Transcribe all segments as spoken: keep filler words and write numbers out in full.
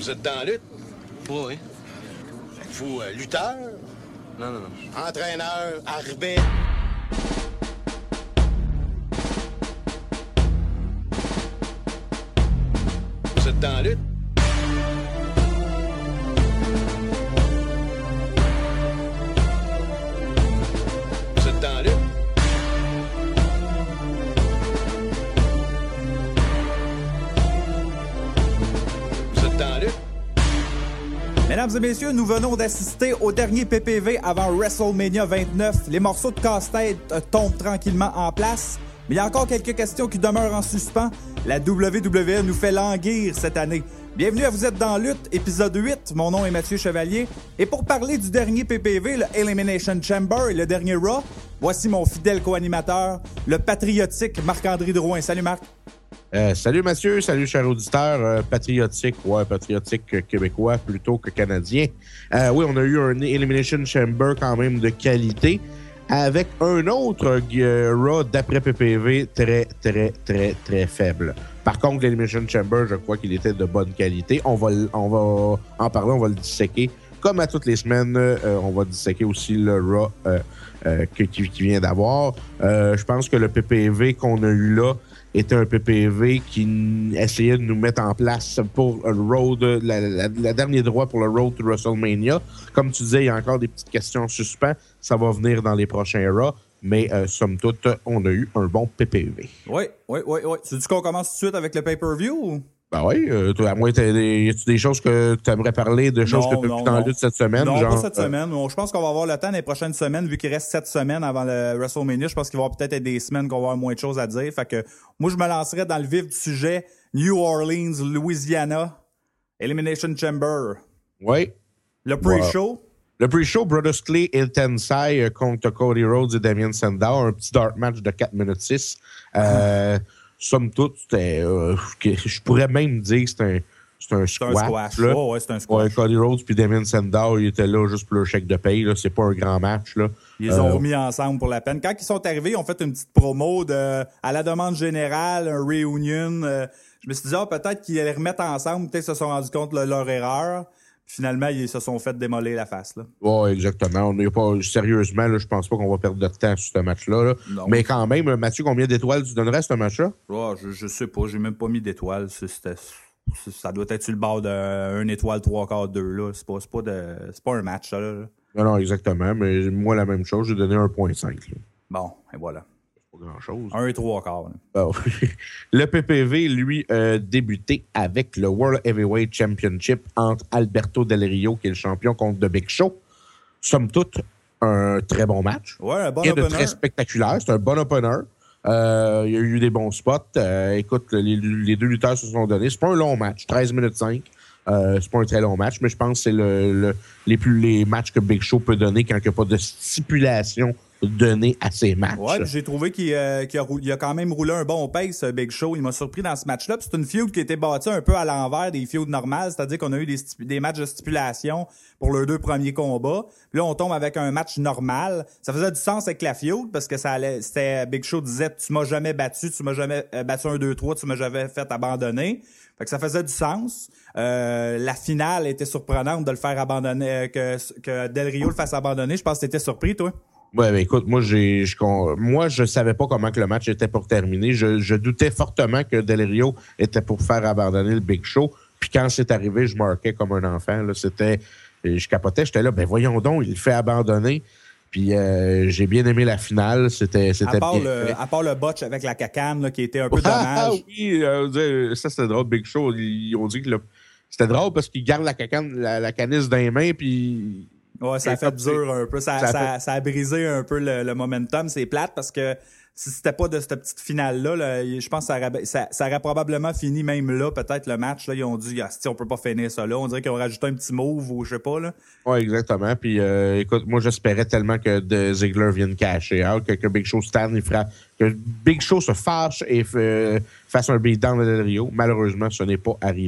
Vous êtes dans la lutte? Oui, oui. Êtes-vous euh, lutteur? Non, non, non. Entraîneur, arbitre? Vous êtes dans la lutte? Vous êtes dans la lutte? Vous êtes dans la lutte? Mesdames et messieurs, nous venons d'assister au dernier P P V avant WrestleMania vingt-neuf. Les morceaux de casse-tête euh, tombent tranquillement en place, mais il y a encore quelques questions qui demeurent en suspens. La W W E nous fait languir cette année. Bienvenue à Vous êtes dans Lutte, épisode huit. Mon nom est Mathieu Chevalier. Et pour parler du dernier P P V, le Elimination Chamber et le dernier Raw, voici mon fidèle co-animateur, le patriotique Marc-André Drouin. Salut Marc. Euh, salut Mathieu, salut chers auditeurs, euh, patriotique, ouais, patriotique euh, québécois plutôt que canadien. Euh, oui, on a eu un Elimination Chamber quand même de qualité, avec un autre euh, Raw d'après P P V très, très, très, très faible. Par contre, l'Elimination Chamber, je crois qu'il était de bonne qualité. On va, on va en parler, on va le disséquer. Comme à toutes les semaines, euh, on va disséquer aussi le Raw euh, euh, qui, qui vient d'avoir. Euh, je pense que le P P V qu'on a eu là était un P P V qui essayait de nous mettre en place pour le road, la, la, la dernier droit pour le road to WrestleMania. Comme tu disais, il y a encore des petites questions en suspens. Ça va venir dans les prochains Raw. Mais euh, somme toute, on a eu un bon P P V. Oui, oui, oui, oui. C'est-tu qu'on commence tout de suite avec le pay-per-view ou? Ben oui, euh, toi, à moi, t'as des, y a-tu des choses que tu aimerais parler, de choses non, que tu as pu dans la lutte cette semaine? Non, genre, pas cette euh... semaine. Bon, je pense qu'on va avoir le temps les prochaines semaines, vu qu'il reste sept semaines avant le WrestleMania. Je pense qu'il va y avoir peut-être être des semaines qu'on va avoir moins de choses à dire. Fait que moi, je me lancerais dans le vif du sujet. New Orleans, Louisiana, Elimination Chamber. Oui. Le pre-show. Wow. Le pre-show, Brodus Clay et Tensai contre Cody Rhodes et Damien Sandow. Un petit dark match de quatre minutes six. Euh, somme toute, c'était, euh, je pourrais même dire que c'est un, c'est un squash. C'est un squash. Là. Oh, ouais, c'est un squash. Ouais, Cody Rhodes puis Damien Sandow, ils étaient là juste pour leur chèque de paye. Là. C'est pas un grand match. Là. Ils les euh, ont remis ensemble pour la peine. Quand ils sont arrivés, ils ont fait une petite promo de, à la demande générale, un reunion. Euh, je me suis dit, oh, peut-être qu'ils allaient remettre ensemble. Peut-être qu'ils se sont rendus compte de leur erreur. Finalement, ils se sont fait démolir la face. Là. Oui, exactement. On n'est pas sérieusement, là, je pense pas qu'on va perdre de temps sur ce match-là. Là. Mais quand même, Mathieu, combien d'étoiles tu donnerais à ce match-là? Oh, je, je sais pas, j'ai même pas mis d'étoiles. C'était, ça doit être sur le bord d'un étoile, trois quarts, deux. Là. C'est pas, c'est pas, de, c'est pas un match, ça. Là. Non, non, exactement. Mais moi, la même chose, j'ai donné un virgule cinq. Là. Bon, et voilà. Pas grand-chose. Un et trois quarts. Oh. Le P P V, lui, a débuté avec le World Heavyweight Championship entre Alberto Del Rio, qui est le champion, contre The Big Show. Somme toute, un très bon match. Ouais, un bon Rien opener. de très spectaculaire. C'est un bon opener. Euh, il y a eu des bons spots. Euh, écoute, les, les deux lutteurs se sont donnés. C'est pas un long match, treize minutes cinq. Euh, c'est pas un très long match, mais je pense que c'est le, le, les, plus, les matchs que Big Show peut donner quand il n'y a pas de stipulation donnée à ses matchs. Ouais, j'ai trouvé qu'il, euh, qu'il a, il a quand même roulé un bon pace, Big Show. Il m'a surpris dans ce match-là. Puis c'est une feud qui a été bâtie un peu à l'envers des feuds normales, c'est-à-dire qu'on a eu des, stipu- des matchs de stipulation pour leurs deux premiers combats. Puis là, on tombe avec un match normal. Ça faisait du sens avec la feud parce que ça allait, c'était Big Show disait « Tu m'as jamais battu, tu m'as jamais euh, battu un, deux, trois, tu m'as jamais fait abandonner. » Fait que ça faisait du sens. Euh, la finale était surprenante de le faire abandonner, que, que Del Rio le fasse abandonner. Je pense que t'étais surpris, toi. Ouais, ben écoute, moi, j'ai, je, moi, je savais pas comment que le match était pour terminer. Je, je doutais fortement que Del Rio était pour faire abandonner le Big Show. Puis quand c'est arrivé, je marquais comme un enfant. Là, c'était, je capotais, j'étais là, ben voyons donc, il le fait abandonner. Puis euh, j'ai bien aimé la finale. C'était, c'était à part bien le, fait. À part le botch avec la cacane, là, qui était un peu Ah, dommage. oui, euh, ça c'était drôle, Big Show. Ils ont dit que le, c'était drôle parce qu'il garde la cacane, la, la canisse dans les mains, puis... Ouais, ça a fait dur un peu. Ça, ça, a ça, fait... ça a brisé un peu le, le momentum. C'est plate parce que si c'était pas de cette petite finale-là, là, je pense que ça aurait, ça, ça aurait probablement fini même là, peut-être le match. Là, ils ont dit, ah, on peut pas finir ça là. On dirait qu'ils ont rajouté un petit move ou je sais pas. Là. Ouais, exactement. Puis euh, écoute, moi j'espérais tellement que de Ziggler vienne cacher out, que, que Big Show stand, il fera, que Big Show se fâche et f- fasse un beatdown de Del Rio. Malheureusement, ce n'est pas arrivé.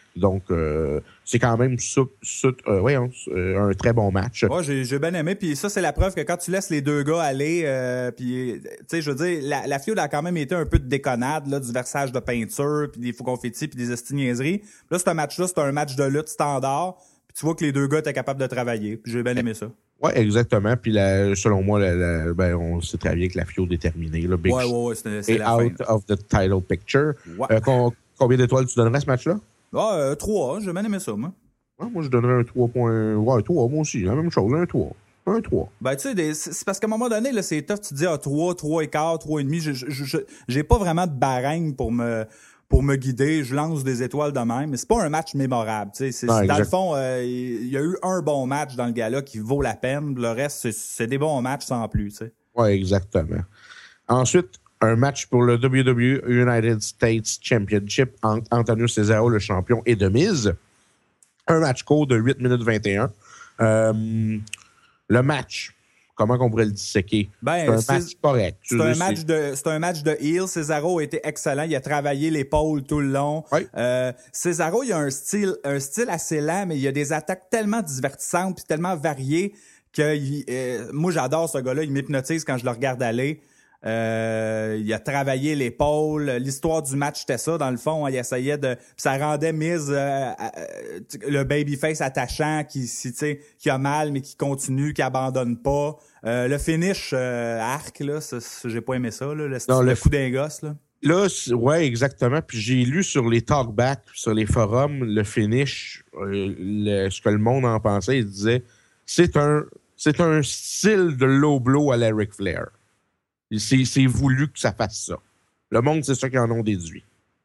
Donc, euh, c'est quand même sou, sou, euh, ouais, euh, un très bon match. Ouais, j'ai, j'ai bien aimé. Puis ça, c'est la preuve que quand tu laisses les deux gars aller, euh, puis, tu sais, je veux dire, la, la feud a quand même été un peu de déconnade, là, du versage de peinture, puis des faux confettis, puis des estiniaiseries. Là, c'est un match-là, c'est un match de lutte standard. Puis tu vois que les deux gars étaient capables de travailler. Puis j'ai bien aimé ça. Ouais, exactement. Puis la, selon moi, la, la, ben, on sait très bien que la feud est terminée. Là. Big ouais, ouais, ouais, c'est, c'est est la out fin. of the title picture. Ouais. Euh, con, combien d'étoiles tu donnerais à ce match-là? Ah, euh, trois, j'ai bien aimé ça, moi. Ouais, moi, je donnerais un trois point... Ouais, trois, moi aussi. La même chose, un trois. Un trois. Ben, tu sais, des, c'est, c'est parce qu'à un moment donné, là, c'est tough. Tu te dis, ah, trois, trois et quart, trois et demi. Je, je, je, j'ai pas vraiment de barème pour me, pour me guider. Je lance des étoiles de même. Mais c'est pas un match mémorable, tu sais. C'est, non, dans le fond, euh, il y a eu un bon match dans le gala qui vaut la peine. Le reste, c'est, c'est des bons matchs sans plus, tu sais. Ouais, exactement. Ensuite, un match pour le W W E United States Championship entre Antonio Cesaro, le champion, et The Miz. Un match court de huit minutes vingt et un. Euh, le match, comment on pourrait le disséquer? Ben, c'est un c'est, match correct. C'est un match, de, c'est un match de heel. Cesaro a été excellent. Il a travaillé l'épaule tout le long. Oui. Euh, Cesaro, il a un style, un style assez lent, mais il a des attaques tellement divertissantes puis tellement variées que il, euh, moi, j'adore ce gars-là. Il m'hypnotise quand je le regarde aller. Euh, il a travaillé l'épaule. L'histoire du match, c'était ça, dans le fond. Hein, il essayait de... Ça rendait Miz euh, euh, le babyface attachant qui, si, tu sais, qui a mal, mais qui continue, qui abandonne pas. Euh, le finish euh, arc, là, ça, ça, j'ai pas aimé ça, là, le, non, le, le coup d'un gosse, là. Là, ouais, exactement. Puis j'ai lu sur les talkbacks, sur les forums, le finish, euh, le, ce que le monde en pensait. Il disait, c'est un, c'est un style de low blow à la Ric Flair. C'est, c'est voulu que ça fasse ça. Le monde, c'est ça qu'ils en ont déduit.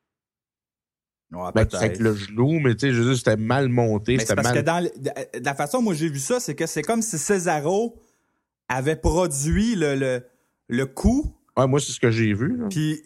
Ouais, ben, c'est avec le genou, mais tu sais, je veux dire, c'était mal monté. Mais c'était c'est parce mal... que dans le, de la façon dont moi j'ai vu ça, c'est que c'est comme si Cesaro avait produit le, le, le coup. Ouais, moi, c'est ce que j'ai vu. Puis,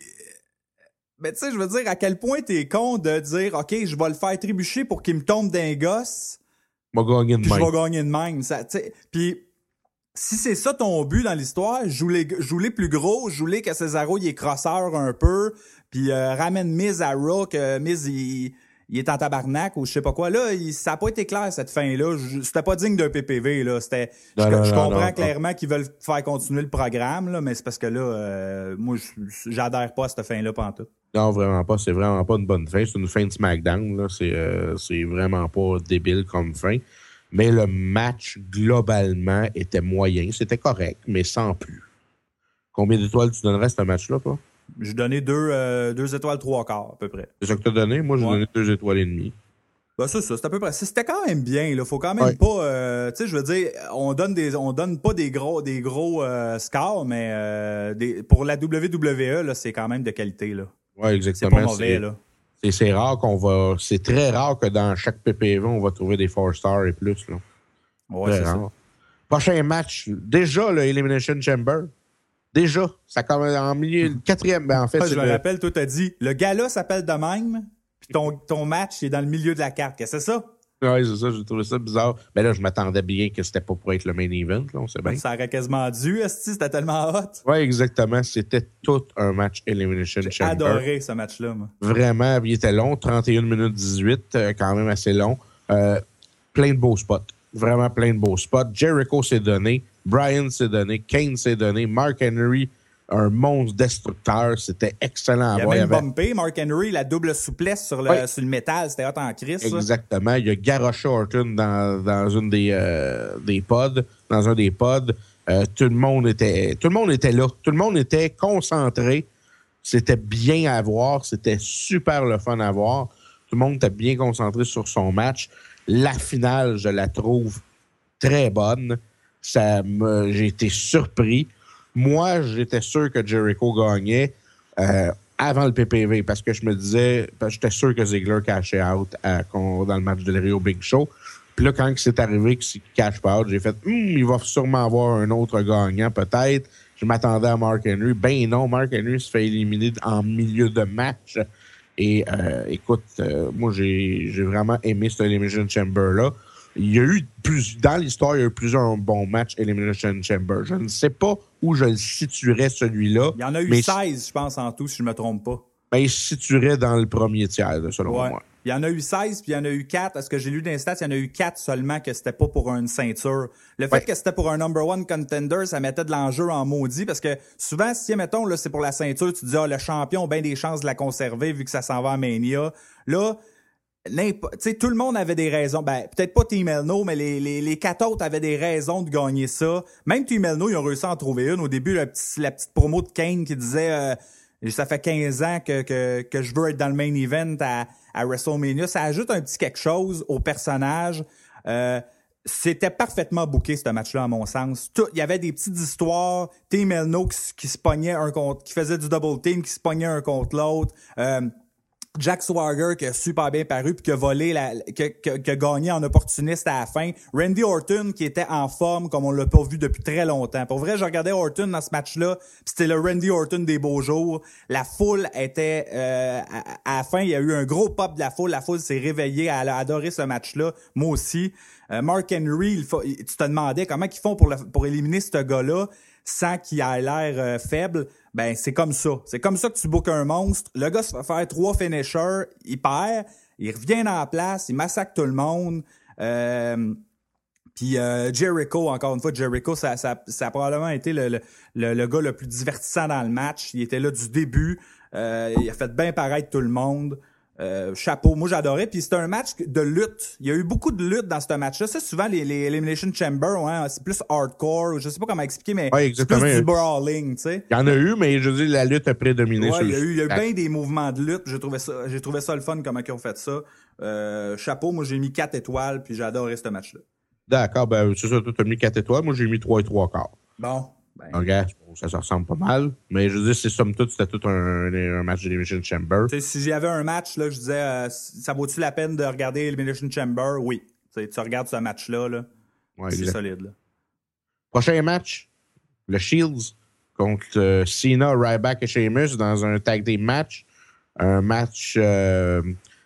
ben, tu sais, je veux dire, à quel point t'es con de dire, OK, je vais le faire trébucher pour qu'il me tombe d'un gosse. Je vais gagner de puis même. Je vais gagner de même. Ça, puis, si c'est ça ton but dans l'histoire, joue-les, joue-les plus gros, joue-les que Cesaro, il est crosseur un peu, puis euh, ramène Miz à Raw, que Miz, il, il est en tabarnak ou je sais pas quoi. Là, il, ça a pas été clair, cette fin-là. Je, c'était pas digne d'un P P V, là. C'était, non, je, non, je non, comprends non, clairement non. qu'ils veulent faire continuer le programme, là, mais c'est parce que là, euh, moi, j'adhère pas à cette fin-là pantoute. Non, vraiment pas. C'est vraiment pas une bonne fin. C'est une fin de SmackDown, là. C'est, euh, c'est vraiment pas débile comme fin. Mais le match, globalement, était moyen. C'était correct, mais sans plus. Combien d'étoiles tu donnerais à ce match-là, toi? J'ai donné deux, euh, deux étoiles, trois quarts, à peu près. C'est ça que tu as donné? Moi, j'ai ouais. donné deux étoiles et demie. Ben, c'est ça, c'est à peu près. C'était quand même bien, là. Faut quand même ouais. pas, euh, tu sais, je veux dire, on donne des, on donne pas des gros, des gros euh, scores, mais euh, des, pour la W W E, là, c'est quand même de qualité, là. Ouais, exactement. C'est pas mauvais, c'est... là. C'est, c'est rare qu'on va. C'est très rare que dans chaque P P V, on va trouver des four stars et plus. Là. Ouais, très c'est rare. ça. Prochain match, déjà le Elimination Chamber. Déjà. Ça commence en milieu. Le quatrième. Ben, en fait, Ah, c'est je me le... rappelle, toi, t'as dit, le gala s'appelle de même, puis ton, ton match est dans le milieu de la carte. Qu'est-ce que c'est ça? Oui, c'est ça. J'ai trouvé ça bizarre. Mais là, je m'attendais bien que c'était pas pour être le main event. Là, on sait bien. Ça aurait quasiment dû, esti, c'était tellement hot. Oui, exactement. C'était tout un match Elimination J'ai Chamber. adoré ce match-là, moi. Vraiment, il était long. trente et une minutes dix-huit. Euh, quand même assez long. Euh, plein de beaux spots. Vraiment plein de beaux spots. Jericho s'est donné. Bryan s'est donné. Kane s'est donné. Mark Henry, un monstre destructeur. C'était excellent à il a voir. même il avait... bumpé Mark Henry, la double souplesse sur le, oui. sur le métal. C'était hot en crise. Exactement. Il y a garoché Orton dans, dans une des, euh, des pods. Dans un des pods. Euh, tout le monde était tout le monde était là. Tout le monde était concentré. C'était bien à voir. C'était super le fun à voir. Tout le monde était bien concentré sur son match. La finale, je la trouve très bonne. Ça me, j'ai été surpris. Moi, j'étais sûr que Jericho gagnait euh, avant le P P V parce que je me disais, parce que j'étais sûr que Ziggler cashait out à, dans le match de Rio Big Show. Puis là, quand c'est arrivé qu'il cache pas out, j'ai fait hm, il va sûrement avoir un autre gagnant, peut-être. Je m'attendais à Mark Henry. Ben non, Mark Henry se fait éliminer en milieu de match. Et euh, écoute, euh, moi, j'ai, j'ai vraiment aimé ce Elimination Chamber-là. Il y a eu plus, dans l'histoire, il y a eu plusieurs bons matchs Elimination Chamber. Je ne sais pas où je le situerais, celui-là. Il y en a eu mais seize, je pense, en tout, si je ne me trompe pas. Ben, il se situerait dans le premier tiers, selon ouais. moi. Il il y en a eu seize, puis il y en a eu quatre. Est-ce que j'ai lu dans les stats, il y en a eu quatre seulement que c'était pas pour une ceinture. Le fait ouais. que c'était pour un number one contender, ça mettait de l'enjeu en maudit, parce que souvent, si, mettons, là, c'est pour la ceinture, tu te dis, ah, le champion a bien des chances de la conserver vu que ça s'en va à Mania. Là, tu sais, tout le monde avait des raisons. Ben, peut-être pas Team Elno, mais les, les, les quatre autres avaient des raisons de gagner ça. Même Team Elno, ils ont réussi à en trouver une. Au début, la, petit, la petite promo de Kane qui disait euh, ça fait quinze ans que, que, que je veux être dans le main event à, à WrestleMania. Ça ajoute un petit quelque chose au personnage. Euh, c'était parfaitement booké, ce match-là, à mon sens. Il y avait des petites histoires. Team Elno qui, qui se pognait un contre, qui faisait du double team, qui se pognait un contre l'autre. Euh, Jack Swagger qui a super bien paru puis qui a volé la, qui, qui, qui a gagné en opportuniste à la fin. Randy Orton qui était en forme comme on l'a pas vu depuis très longtemps. Pour vrai, je regardais Orton dans ce match-là, puis c'était le Randy Orton des beaux jours. La foule était euh, à, à la fin, il y a eu un gros pop de la foule. La foule s'est réveillée, elle a adoré ce match-là. Moi aussi. Euh, Mark Henry, il faut, tu te demandais comment ils font pour le, pour éliminer ce gars-là sans qu'il ait l'air euh, faible. Ben, c'est comme ça. C'est comme ça que tu bookes un monstre. Le gars se fait faire trois finishers, il perd, il revient dans la place, il massacre tout le monde. Euh, Puis euh, Jericho, encore une fois, Jericho, ça, ça, ça a probablement été le, le, le, le gars le plus divertissant dans le match. Il était là du début. Euh, il a fait bien paraître tout le monde. Euh, chapeau, moi j'adorais. Puis c'était un match de lutte. Il y a eu beaucoup de lutte dans ce match-là. C'est souvent les, les Elimination Chamber, hein, c'est plus hardcore. Je sais pas comment expliquer, mais ouais, c'est plus du brawling, tu sais. Il y en a eu, mais je veux dire, la lutte a prédominé. Ouais, sur il y a eu, il y a eu la... bien des mouvements de lutte. J'ai trouvé ça, j'ai trouvé ça le fun comment ils ont fait ça. Euh, chapeau, moi j'ai mis quatre étoiles, puis j'ai adoré ce match-là. D'accord, ben c'est ça, toi t'as mis quatre étoiles, moi j'ai mis trois et trois quarts. Bon. Ben, OK, ça se ressemble pas mal. Mais je veux dire, c'est somme toute, c'était tout un, un match d'Elimination Chamber. Tu sais, si j'avais un match, là, je disais, euh, ça vaut-tu la peine de regarder Elimination Chamber? Oui. Tu sais, tu regardes ce match-là, là, Ouais, c'est exact. solide. Là. Prochain match, le Shields contre euh, Cena, Ryback et Sheamus dans un tag team match. Un match... Euh,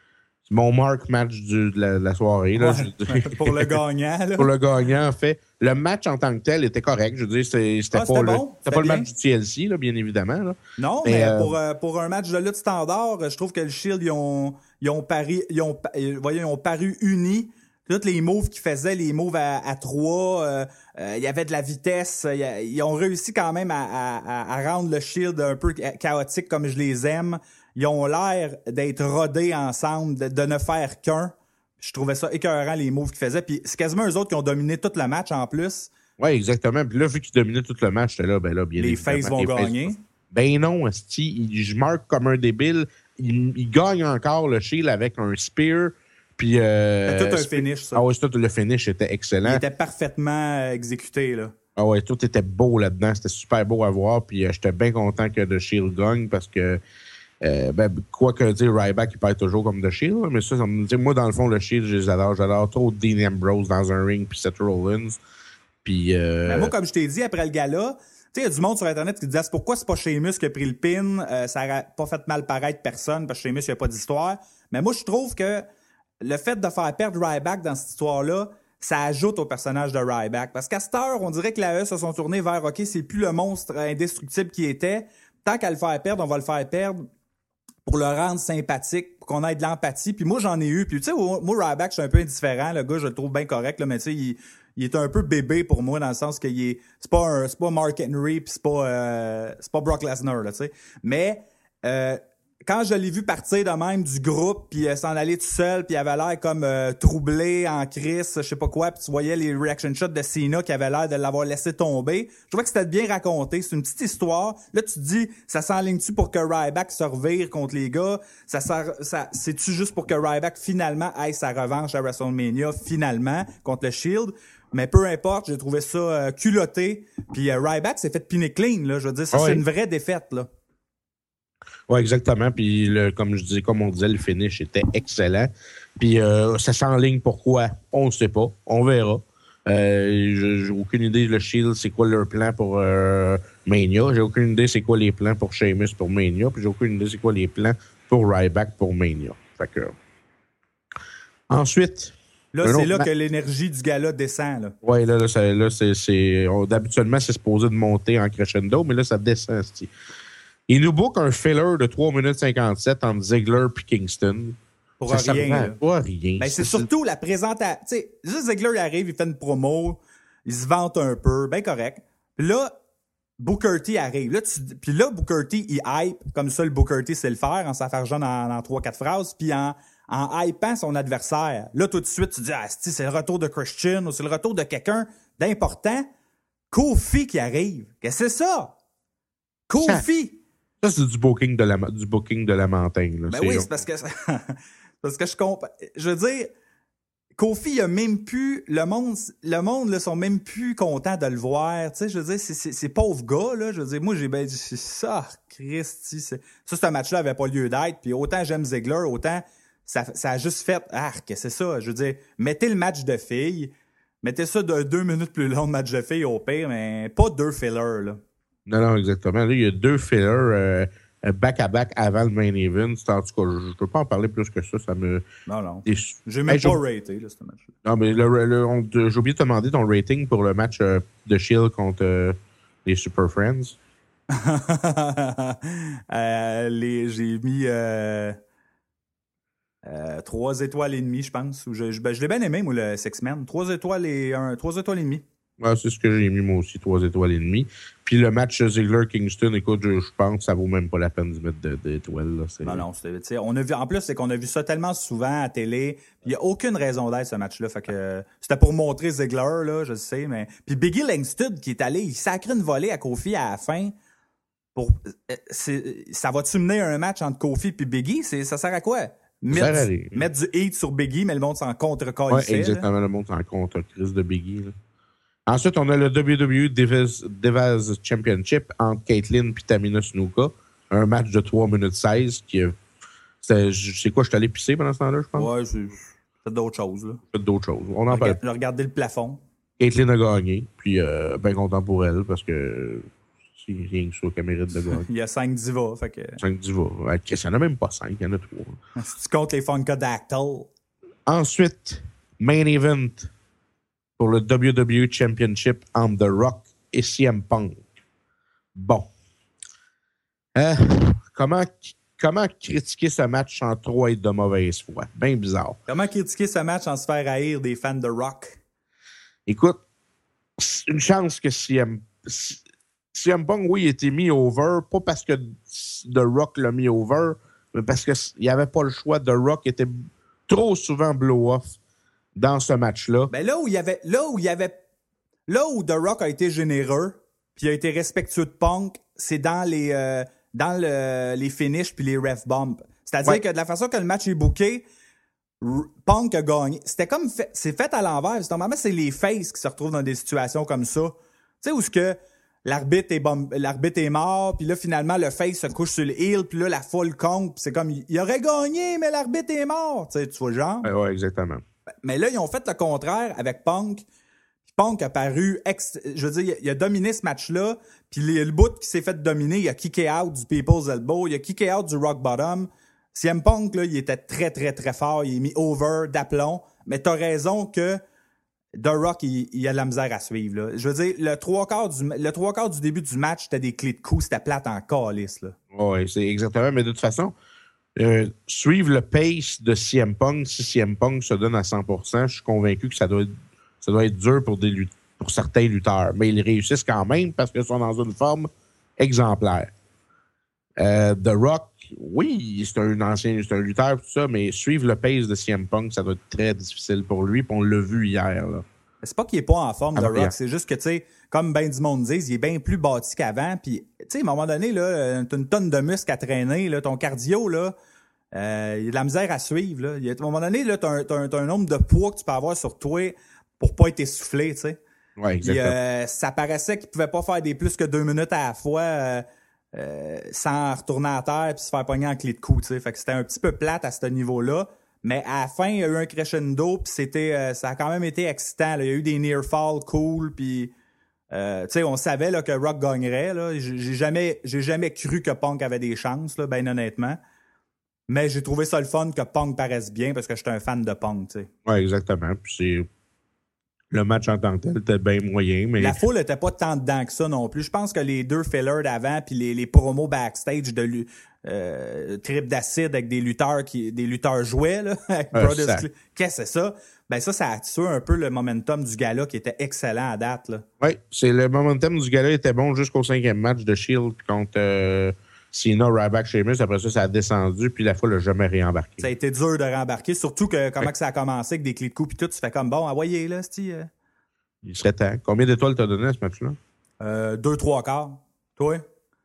mon mark match du, de, la, de la soirée. Là, ouais, pour le gagnant. Là. Pour le gagnant, en fait. Le match en tant que tel était correct. Je veux dire, c'était, c'était ah, pas, c'était le, bon, c'était pas le match du T L C, là, bien évidemment. Là. Non, mais, mais euh... pour, euh, pour un match de lutte standard, je trouve que le Shield, ils ont, ils ont, pari, ils ont, voyez, ils ont paru unis. Tous les moves qu'ils faisaient, les moves à, à trois, euh, euh, il y avait de la vitesse. Y a, ils ont réussi quand même à, à, à rendre le Shield un peu chaotique comme je les aime. Ils ont l'air d'être rodés ensemble, de, de ne faire qu'un. Je trouvais ça écœurant, les moves qu'ils faisaient. Puis c'est quasiment eux autres qui ont dominé tout le match en plus. Oui, exactement. Puis là, vu qu'ils dominaient tout le match, j'étais là, ben là, bien les faces vont les gagner. Faces... Ben non, asti, je marque comme un débile. Il, il gagne encore le Shield avec un spear. Puis, euh, c'est tout un finish, ça. Ah ouais, tout le finish était excellent. Il était parfaitement exécuté, là. Ah ouais, tout était beau là-dedans. C'était super beau à voir. Puis euh, j'étais bien content que The Shield gagne parce que, euh, ben, quoi que dire, Ryback, il perd toujours comme The Shield. Mais ça, ça me dit, moi, dans le fond, le Shield, je les adore. J'adore trop Dean Ambrose dans un ring, puis Seth Rollins. Puis. Euh... Ben, moi, comme je t'ai dit, après le gala, tu sais, il y a du monde sur Internet qui disait c'est pourquoi c'est pas Sheamus qui a pris le pin. Euh, ça n'a pas fait mal paraître personne parce que Sheamus, il n'y a pas d'histoire. Mais moi, je trouve que le fait de faire perdre Ryback dans cette histoire-là, ça ajoute au personnage de Ryback. Parce qu'à cette heure, on dirait que la E se sont tournés vers « OK, c'est plus le monstre indestructible qui était. Tant qu'à le faire perdre, on va le faire perdre pour le rendre sympathique, pour qu'on ait de l'empathie. » Puis moi, j'en ai eu. Puis tu sais, moi, Ryback, je suis un peu indifférent. Le gars, je le trouve bien correct, là, mais tu sais, il, il est un peu bébé pour moi dans le sens que il est, c'est pas un, c'est pas Mark Henry, puis c'est pas, euh, c'est pas Brock Lesnar, là, tu sais. Mais... Euh, quand je l'ai vu partir de même du groupe, puis euh, s'en aller tout seul, puis il avait l'air comme euh, troublé, en crise, je sais pas quoi, puis tu voyais les reaction shots de Cena qui avait l'air de l'avoir laissé tomber. Je trouvais que c'était bien raconté. C'est une petite histoire. Là, tu te dis, ça s'enligne-tu pour que Ryback se revire contre les gars? Ça, ça, ça c'est-tu juste pour que Ryback, finalement, aille sa revanche à WrestleMania, finalement, contre le Shield? Mais peu importe, j'ai trouvé ça euh, culotté. Puis euh, Ryback s'est fait piner clean, là. Je veux dire, ça, ah oui. c'est une vraie défaite, là. Oui, exactement. Puis, le, comme je disais, comme on disait, le finish était excellent. Puis, euh, ça s'enligne pourquoi? On ne sait pas. On verra. Euh, je, j'ai aucune idée, le Shield, c'est quoi leur plan pour euh, Mania. J'ai aucune idée, c'est quoi les plans pour Sheamus pour Mania. Puis, j'ai aucune idée, c'est quoi les plans pour Ryback pour Mania. Fait que... Ensuite... Là, c'est là ma... que l'énergie du gala descend. Là. Oui, là, là, ça, là c'est... c'est on, habituellement, c'est supposé de monter en crescendo, mais là, ça descend, c'est... Il nous book un filler de trois minutes cinquante-sept entre Ziggler et Kingston. Pour ça rien. servait à là. pas rien. Ben, c'est surtout la présentation. Tu sais, juste Ziggler il arrive, il fait une promo, il se vante un peu, ben correct. Puis là, Booker T arrive. Là, tu, puis là, Booker T, il hype, comme ça, le Booker T sait le faire, en s'affargeant dans, dans trois quatre phrases, puis en, en hypant son adversaire. Là, tout de suite, tu dis, ah, c'est le retour de Christian, ou c'est le retour de quelqu'un d'important. Kofi qui arrive. Qu'est-ce que c'est ça? Kofi! Ça, c'est du booking de la, du booking de la montagne. Là. Ben c'est oui, genre... c'est parce que... parce que je comprends... Je veux dire... Kofi, il a même plus... Le monde, le monde là, sont même plus contents de le voir. Tu sais, je veux dire, c'est, c'est, c'est pauvre gars, là. Je veux dire, moi, j'ai ben dit, c'est ça, Christy. C'est... Ça, ce match-là avait pas lieu d'être. Puis autant j'aime Ziggler, autant ça, ça a juste fait... Ah, qu'est-ce que c'est ça? Je veux dire, mettez le match de filles. Mettez ça de deux minutes plus long, le match de filles, au pire, mais pas deux fillers, là. Non, non, exactement. Là, il y a deux fillers euh, back-à-back avant le main event. En tout cas, je ne peux pas en parler plus que ça. Ça me... Non, non. Déçu. J'ai même hey, pas j'ai... raté, là, ce match-là. Non, mais le, le, on, j'ai oublié de te demander ton rating pour le match euh, de Shield contre euh, les Super Friends. euh, les, j'ai mis euh, euh, trois étoiles et demie, je pense. Ou je, je, ben, je l'ai bien aimé, moi, le Six-Man. Trois étoiles et un, trois étoiles et demie. Ouais, c'est ce que j'ai mis, moi aussi, trois étoiles et demie. Puis le match Ziggler-Kingston, écoute, je, je pense que ça vaut même pas la peine de mettre d'étoiles. Là, c'est... Non, non, c'est, on a vu, en plus, c'est qu'on a vu ça tellement souvent à télé. Il n'y a aucune raison d'être, ce match-là. Fait que c'était pour montrer Ziggler, là, je sais, mais... Puis Biggie Langston, qui est allé, il sacre une volée à Kofi à la fin. Pour... C'est... Ça va-tu mener à un match entre Kofi et Biggie? C'est... Ça sert à quoi? Mettre, du... mettre du hate sur Biggie, mais le monde s'en contre-calissait. Ouais, exactement, là. Le monde s'en contre-crise de Biggie, là. Ensuite, on a le W W E Divas, Divas Championship entre Caitlyn et Tamina Snuka. Un match de trois minutes seize. Qui, c'est, c'est quoi, je suis allé pisser pendant ce temps-là, je pense? Ouais, c'est, c'est d'autres choses. Là. C'est d'autres choses. On en Regarde, parle. Regardez le plafond. Caitlyn a gagné. Puis, euh, bien content pour elle parce que c'est rien que ça qu'elle mérite de gagner. Il y a cinq divas. Fait que... Cinq divas. Ouais, il n'y en a même pas cinq, il y en a trois. Si tu comptes les Funkadactyl. Ensuite, main event. Pour le W W E Championship entre The Rock et C M Punk. Bon. Euh, comment, comment critiquer ce match sans trop être de mauvaise foi? Bien bizarre. Comment critiquer ce match sans se faire haïr des fans de Rock? Écoute, c'est une chance que C M... C M Punk, oui, il a été mis over, pas parce que The Rock l'a mis over, mais parce qu'il n'y avait pas le choix. The Rock était trop souvent blow-off dans ce match-là. Ben là où il y avait, là où il y avait, là où The Rock a été généreux, puis a été respectueux de Punk, c'est dans les, euh, dans le, les finishes puis les ref bumps. C'est-à-dire ouais. que de la façon que le match est booké, R- Punk a gagné. C'était comme, fait, c'est fait à l'envers. Normalement, c'est les faces qui se retrouvent dans des situations comme ça. Tu sais où ce que l'arbitre est bom- l'arbitre est mort, puis là finalement le face se couche sur le heel, puis là la foule compte, puis c'est comme il aurait gagné, mais l'arbitre est mort. Tu sais, tu vois le genre. Ouais, ouais, exactement. Mais là, ils ont fait le contraire avec Punk. Punk a paru... Ex- je veux dire, il a dominé ce match-là. Puis le bout qui s'est fait dominer, il a kické out du People's Elbow. Il a kické out du Rock Bottom. C M Punk, là, il était très, très, très fort. Il est mis over d'aplomb. Mais t'as raison que The Rock, il, il a de la misère à suivre. Là. Je veux dire, le trois quarts du, le trois quarts du début du match, c'était des clés de coups. C'était plate en calice, là. Oui, c'est exactement. Mais de toute façon... Euh, suivre le pace de C M Punk, si C M Punk se donne à cent pour cent, je suis convaincu que ça doit être, ça doit être dur pour, des lutt- pour certains lutteurs. Mais ils réussissent quand même parce qu'ils sont dans une forme exemplaire. Euh, The Rock, oui, c'est un ancien, c'est un lutteur, tout ça, mais suivre le pace de C M Punk, ça doit être très difficile pour lui. Puis on l'a vu hier. Là. C'est pas qu'il est pas en forme, ah, The Rock. C'est juste que, tu sais, comme ben du monde dit, il est bien plus bâti qu'avant. Puis, tu sais, à un moment donné, là, t'as une tonne de muscles à traîner. Là, ton cardio, là, euh, il y a de la misère à suivre. Là. Il y a, à un moment donné, là, t'as un, t'as, un, t'as un nombre de poids que tu peux avoir sur toi pour pas être essoufflé, tu sais. Ouais, exactement. Puis, euh, ça paraissait qu'il pouvait pas faire des plus que deux minutes à la fois euh, euh, sans retourner à terre puis se faire pogner en clé de cou, tu sais. Fait que c'était un petit peu plate à ce niveau-là. Mais à la fin, il y a eu un crescendo, puis c'était, euh, ça a quand même été excitant. Là. Il y a eu des near fall cool, puis euh, tu sais, on savait là, que Rock gagnerait. Là. J'ai, j'ai jamais, j'ai jamais cru que Punk avait des chances, là, ben honnêtement. Mais j'ai trouvé ça le fun que Punk paraisse bien parce que j'étais un fan de Punk, tu sais. Oui, exactement. Puis c'est Le match en tant que tel était bien moyen, mais... La foule était pas tant dedans que ça non plus. Je pense que les deux fillers d'avant puis les, les promos backstage de euh, trip d'acide avec des lutteurs qui des lutteurs jouets, là, avec euh, Brothers ça... Cl- Qu'est-ce que c'est ça? Ben ça, ça a tué un peu le momentum du gala qui était excellent à date, là. Oui, c'est le momentum du gala était bon jusqu'au cinquième match de Shield contre euh, Cena, Ryback, Sheamus. Après ça, ça a descendu, puis la foule n'a jamais réembarqué. Ça a été dur de rembarquer, surtout que comment ouais. que ça a commencé avec des clés de coups puis tout, tu fais comme bon, envoyez là, c'ti. Euh... Il serait temps. Combien d'étoiles t'as donné à ce match-là? Euh, deux, trois quarts. Toi?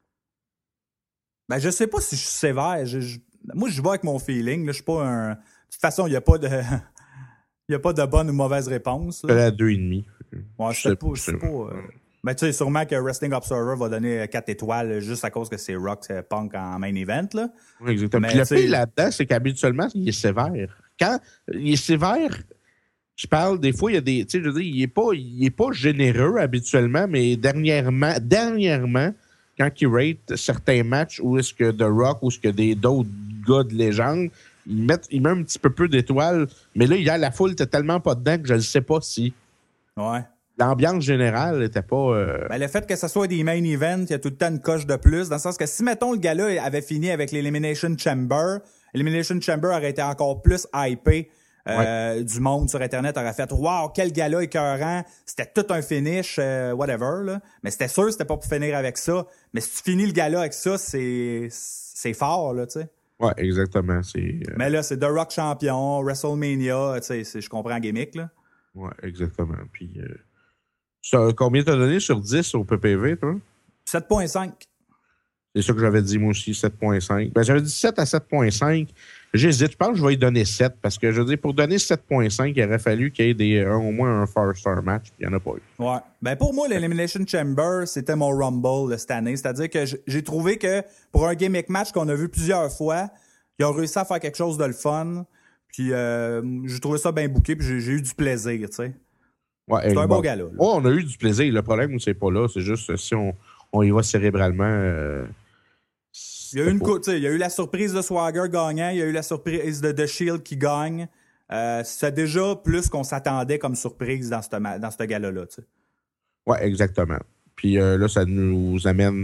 Ben, je sais pas si je suis sévère. Je, je... Moi, je vais avec mon feeling. Là. Je suis pas un. De toute façon, il n'y a pas de. Il n'y a pas de bonne ou mauvaise réponse. C'est à deux virgule cinq. Ouais, je sais pas. Je sais pas. Euh... Ben, tu sais, sûrement que Wrestling Observer va donner quatre étoiles juste à cause que c'est Rock c'est Punk en main event. Là. Oui, exactement. Mais, puis le pire là-dedans, c'est qu'habituellement, il est sévère. Quand il est sévère, je parle, des fois, il y a des. Tu sais, je veux dire, il est pas, il est pas généreux habituellement, mais dernièrement, dernièrement, quand il rate certains matchs où est-ce que The Rock ou est-ce que des, d'autres gars de légende, il met, il met un petit peu peu d'étoiles. Mais là, hier, la foule était tellement pas dedans que je ne sais pas si. Ouais. L'ambiance générale n'était pas... Euh... Ben, le fait que ce soit des main events, il y a tout le temps une coche de plus, dans le sens que si, mettons, le gars-là avait fini avec l'Elimination Chamber, l'Elimination Chamber aurait été encore plus hypé. Euh, ouais. Du monde sur Internet aurait fait « Wow, quel gars-là écœurant! » C'était tout un finish, euh, whatever. Là. Mais c'était sûr que c'était pas pour finir avec ça. Mais si tu finis le gars-là avec ça, c'est, c'est fort, là, tu sais. Ouais, exactement. C'est, euh... Mais là, c'est The Rock champion, WrestleMania, tu sais, je comprends la gimmick, là. Ouais, exactement. Puis... Euh... Ça, combien t'as donné sur dix au P P V, toi? sept virgule cinq. C'est ça que j'avais dit, moi aussi, sept virgule cinq. Ben, j'avais dit sept à sept virgule cinq. J'hésite. Je pense que je vais lui donner sept parce que, je veux dire, pour donner sept virgule cinq, il aurait fallu qu'il y ait des, un, au moins un four-star match, puis il n'y en a pas eu. Ouais. Ben, pour moi, l'Elimination Chamber, c'était mon Rumble là, cette année. C'est-à-dire que j'ai trouvé que pour un gimmick match qu'on a vu plusieurs fois, ils ont réussi à faire quelque chose de le fun. Puis, euh, j'ai trouvé ça bien booké, puis j'ai, j'ai eu du plaisir, tu sais. Ouais, c'est un bon, bon gars-là. Là. Oh, on a eu du plaisir. Le problème, c'est pas là. C'est juste si on, on y va cérébralement. Euh, il y a eu une co- il y a eu la surprise de Swagger gagnant. Il y a eu la surprise de The Shield qui gagne. Euh, c'est déjà plus qu'on s'attendait comme surprise dans ce dans ce gars-là. Là, ouais, exactement. Puis euh, là, ça nous amène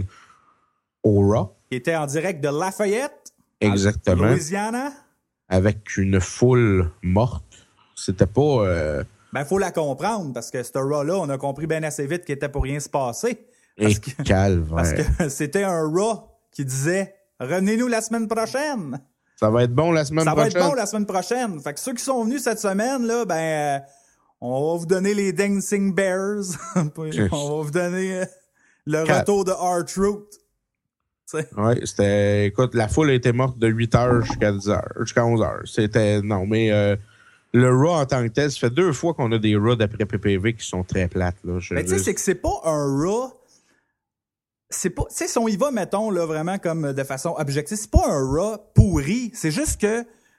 au Raw. Qui était en direct de Lafayette. Exactement. En Louisiana. Avec une foule morte. C'était pas... Euh, Ben, faut la comprendre, parce que ce Raw-là, on a compris bien assez vite qu'il était pour rien se passer. Parce Et que, calvaire. Parce que c'était un Raw qui disait « Revenez-nous la semaine prochaine! » Ça va être bon la semaine Ça prochaine. Ça va être bon la semaine prochaine. Fait que ceux qui sont venus cette semaine, là, ben, euh, on va vous donner les Dancing Bears. On va vous donner euh, le Cat. retour de R-Truth. Oui, c'était... Écoute, la foule a été morte de huit heures jusqu'à dix heures, jusqu'à onze heures. C'était... Non, mais... Euh, le Raw en tant que tel, ça fait deux fois qu'on a des Raw d'après P P V qui sont très plates. Là. Je, mais tu sais, c'est que c'est pas un Raw. C'est pas. Tu sais, si on y va, mettons, là, vraiment comme de façon objective, c'est pas un Raw pourri. C'est juste que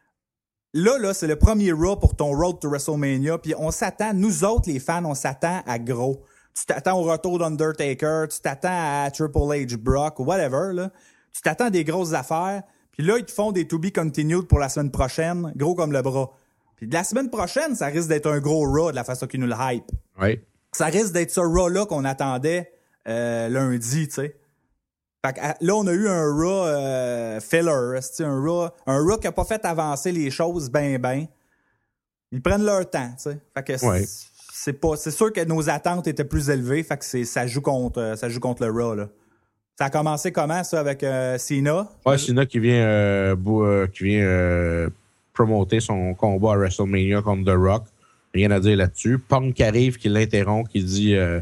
là, là, c'est le premier Raw pour ton Road to WrestleMania. Puis on s'attend, nous autres, les fans, on s'attend à gros. Tu t'attends au retour d'Undertaker, tu t'attends à Triple H, Brock, whatever, là. Tu t'attends à des grosses affaires. Puis là, ils te font des to be continued pour la semaine prochaine, gros comme le bras. Puis de la semaine prochaine, ça risque d'être un gros Raw de la façon qu'ils nous le hype. Oui. Ça risque d'être ce Raw-là qu'on attendait euh, lundi, tu sais. Fait que là, on a eu un Raw euh, filler, un Raw, un Raw qui n'a pas fait avancer les choses ben ben. Ils prennent leur temps, tu sais. Fait que ouais. c'est, c'est pas, c'est sûr que nos attentes étaient plus élevées, fait que c'est, ça joue contre, ça joue contre le Raw, là. Ça a commencé comment, ça, avec euh, Cena? Ouais, Cena qui vient, euh, bou- euh, qui vient euh, promoter son combat à WrestleMania contre The Rock. Rien à dire là-dessus. Punk arrive, qui l'interrompt, qui dit euh,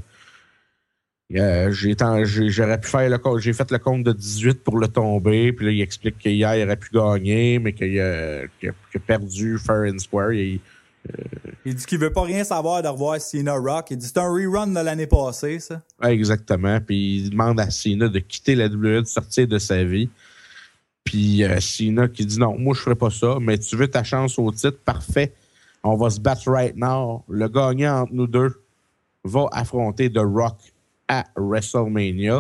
euh, j'ai, j'ai, j'aurais pu faire le compte, j'ai fait le compte de dix-huit pour le tomber. Puis là, il explique qu'hier, il aurait pu gagner, mais qu'il a, qu'il a, qu'il a perdu fair and square. Il, euh... il dit qu'il veut pas rien savoir de revoir Cena Rock. Il dit c'est un rerun de l'année passée, ça. Ouais, exactement. Puis il demande à Cena de quitter la W W E, de sortir de sa vie. Puis euh, Cena qui dit non, moi je ferai pas ça, mais tu veux ta chance au titre, parfait. On va se battre right now. Le gagnant entre nous deux va affronter The Rock à WrestleMania.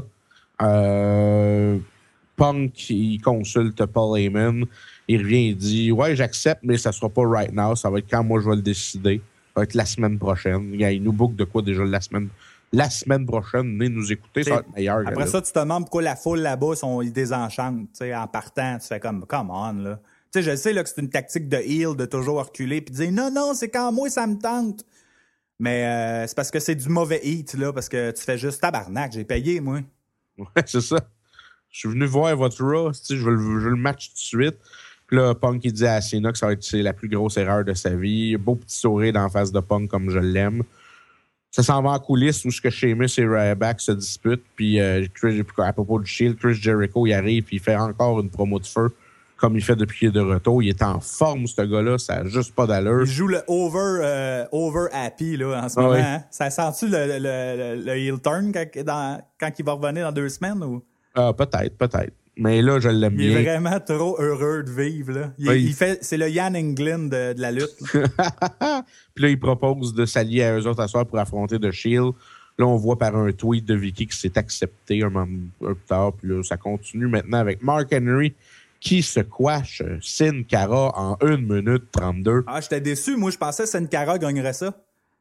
Euh, Punk, il consulte Paul Heyman. Il revient, il dit ouais, j'accepte, mais ça sera pas right now. Ça va être quand moi je vais le décider. va être la semaine prochaine. Il nous book de quoi déjà la semaine La semaine prochaine, venez nous écouter, ça va être meilleur. Après ça, tu te demandes pourquoi la foule là-bas, sont, ils désenchantent. En partant, tu fais comme, come on, là. Tu sais, je sais là, que c'est une tactique de heel de toujours reculer puis de dire, non, non, c'est quand moi, ça me tente. Mais euh, c'est parce que c'est du mauvais hit, là, parce que tu fais juste tabarnak, j'ai payé, moi. Ouais, c'est ça. Je suis venu voir votre Raw, je veux, le, je veux le match tout de suite. Puis là, Punk, il dit à Cena que ça va être c'est la plus grosse erreur de sa vie. Beau petit sourire d'en face de Punk comme je l'aime. Ça s'en va en coulisses où ce que Sheamus et Ryback se disputent. Puis euh, à propos du Shield, Chris Jericho, il arrive et il fait encore une promo de feu comme il fait depuis qu'il est de retour. Il est en forme, ce gars-là. Ça n'a juste pas d'allure. Il joue le over, euh, over happy là, en ce ah, moment. oui. Hein? Ça sent-tu le, le, le, le heel turn quand, dans, quand il va revenir dans deux semaines? Ou? Ah, peut-être, peut-être. Mais là, je l'aime bien. bien. Il est vraiment trop heureux de vivre. Là. Il, oui. il fait, c'est le Jan Englund de, de la lutte. Puis là, il propose de s'allier à eux autres à soir pour affronter The Shield. Là, on voit par un tweet de Vicky qui s'est accepté un moment un peu tard. Puis là, ça continue maintenant avec Mark Henry qui se quash Sin Cara en une minute trente-deux. Ah, j'étais déçu. Moi, je pensais que Sin Cara gagnerait ça.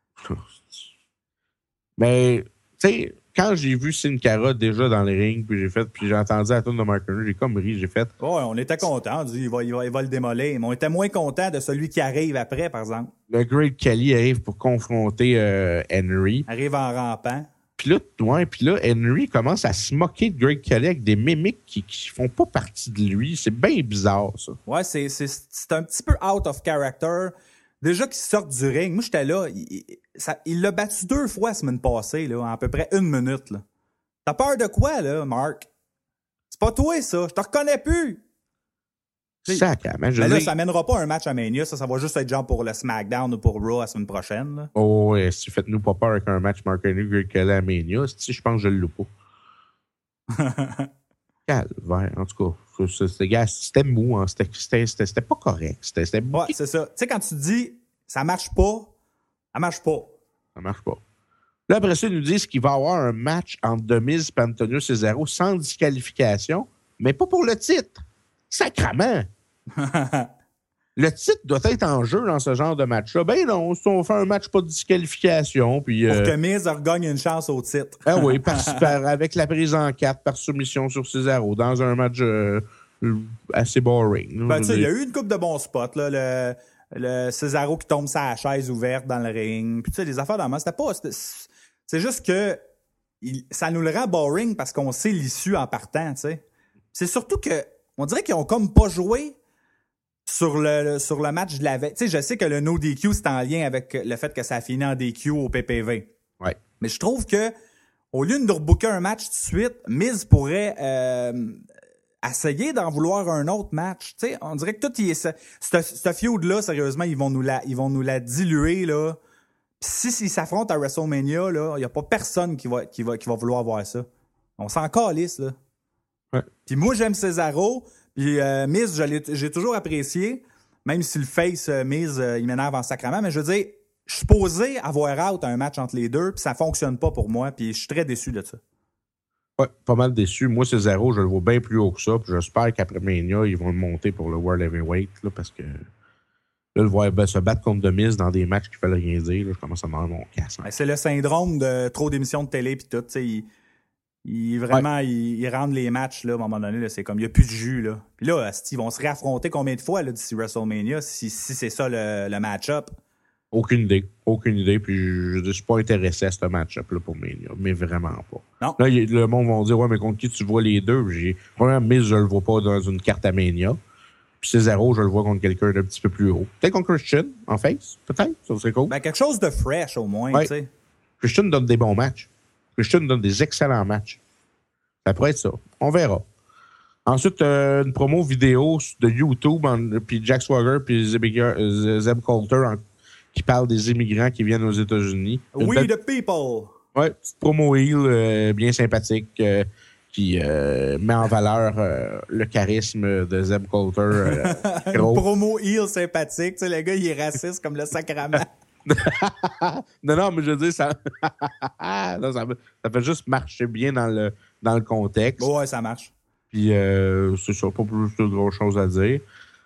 Mais, tu sais, quand j'ai vu Sin Cara déjà dans les rings, puis j'ai fait, puis j'ai entendu la tune de Mark Henry, j'ai comme ri, j'ai fait. Ouais, on était contents. On dit, il va, il va, il va le démolir. Mais on était moins contents de celui qui arrive après, par exemple. Le Great Khali arrive pour confronter euh, Henry. Arrive en rampant. Puis là, ouais, puis là, Henry commence à se moquer de Great Khali avec des mimiques qui, qui font pas partie de lui. C'est bien bizarre, ça. Ouais, c'est, c'est, c'est un petit peu out of character. Déjà qu'il sort du ring, moi, j'étais là. Il, ça, il l'a battu deux fois la semaine passée, là, en à peu près une minute. Là. T'as peur de quoi, là, Mark? C'est pas toi, ça. Je te reconnais plus. Sacrément. Mais là, ça mènera pas un match à Mania. Ça, ça va juste être genre pour le SmackDown ou pour Raw la semaine prochaine. Là. Oh, ouais, si faites-nous pas peur avec un match Mark Henry Great Khali à Mania, si je pense que je le loupe pas. Calvaire, en tout cas. C'était, c'était mou, hein. c'était, c'était, c'était, c'était pas correct. C'était, c'était ouais, c'est ça. Tu sais, quand tu dis ça marche pas, ça marche pas. Ça marche pas. Là, après ça, ils nous disent qu'il va y avoir un match entre The Miz et Antonio Cesaro sans disqualification, mais pas pour le titre. Sacrement! Le titre doit être en jeu dans ce genre de match-là. Ben non, si on fait un match pas de disqualification, puis... Pour euh... que Miz regagne une chance au titre. Ah oui, par, par, avec la prise en quatre, par soumission sur Cesaro, dans un match euh, assez boring. Ben, tu sais, il y a eu une couple de bons spots, là, le, le Cesaro qui tombe sa chaise ouverte dans le ring, puis tu sais, les affaires dans le c'était pas... C'était, c'est juste que il, ça nous le rend boring parce qu'on sait l'issue en partant, tu sais. C'est surtout que on dirait qu'ils ont comme pas joué sur le, sur le match de la veille. Tu sais, je sais que le no D Q, c'est en lien avec le fait que ça a fini en D Q au P P V. Ouais. Mais je trouve que au lieu de nous rebooker un match tout de suite, Miz pourrait euh, essayer d'en vouloir un autre match. Tu sais, on dirait que tout y est... Ce, ce feud-là, sérieusement, ils vont nous la, ils vont nous la diluer, là. Puis si s'ils s'affrontent à WrestleMania, là, il n'y a pas personne qui va, qui va, qui va vouloir voir ça. On s'en calisse, là. Ouais. Puis moi, j'aime Cesaro. Puis euh, Miz, je l'ai, j'ai toujours apprécié. Même si le face euh, Miz, euh, il m'énerve en sacrament. Mais je veux dire, je suis posé avoir out un match entre les deux. Puis ça fonctionne pas pour moi. Puis je suis très déçu de ça. Ouais, pas mal déçu. Moi, Cesaro, je le vois bien plus haut que ça. Puis j'espère qu'après Mania, ils vont le monter pour le World Heavyweight. Là, parce que là, le voir ben, se battre contre The Miz dans des matchs qui ne fallait rien dire, là, je commence à me rendre mon casse. Hein. C'est le syndrome de trop d'émissions de télé. Puis tout. Il, il, vraiment, ouais. ils, ils rendent les matchs. Là, à un moment donné, là, c'est comme il n'y a plus de jus. Là. Puis là, ils vont se réaffronter combien de fois là, d'ici WrestleMania si, si c'est ça le, le match-up? Aucune idée. Aucune idée. Puis je ne suis pas intéressé à ce match-up-là pour Mania. Mais vraiment pas. Non. Là, y, le monde va dire, ouais, mais contre qui tu vois les deux? J'ai, premièrement, Miz, je le vois pas dans une carte à Mania. Puis Cesaro, je le vois contre quelqu'un d'un petit peu plus haut. Peut-être contre Christian, en face. Peut-être. Ça serait cool. Ben, quelque chose de fresh, au moins. Ouais. Tu sais. Christian donne des bons matchs. Christian donne des excellents matchs. Ça pourrait être ça. On verra. Ensuite, euh, une promo vidéo de YouTube, en, puis Jack Swagger, puis Zeb, euh, Zeb Coulter, en, qui parle des immigrants qui viennent aux États-Unis. We belle... the people! Ouais, petite promo heel euh, bien sympathique euh, qui euh, met en valeur euh, le charisme de Zeb Coulter. Euh, une promo heel sympathique. Tu sais, le gars, il est raciste comme le sacrament. non, non, mais je veux dire, ça... non, ça, ça fait juste marcher bien dans le, dans le contexte. Ouais, ça marche. Puis, euh, c'est ça, pas plus de grosses choses à dire.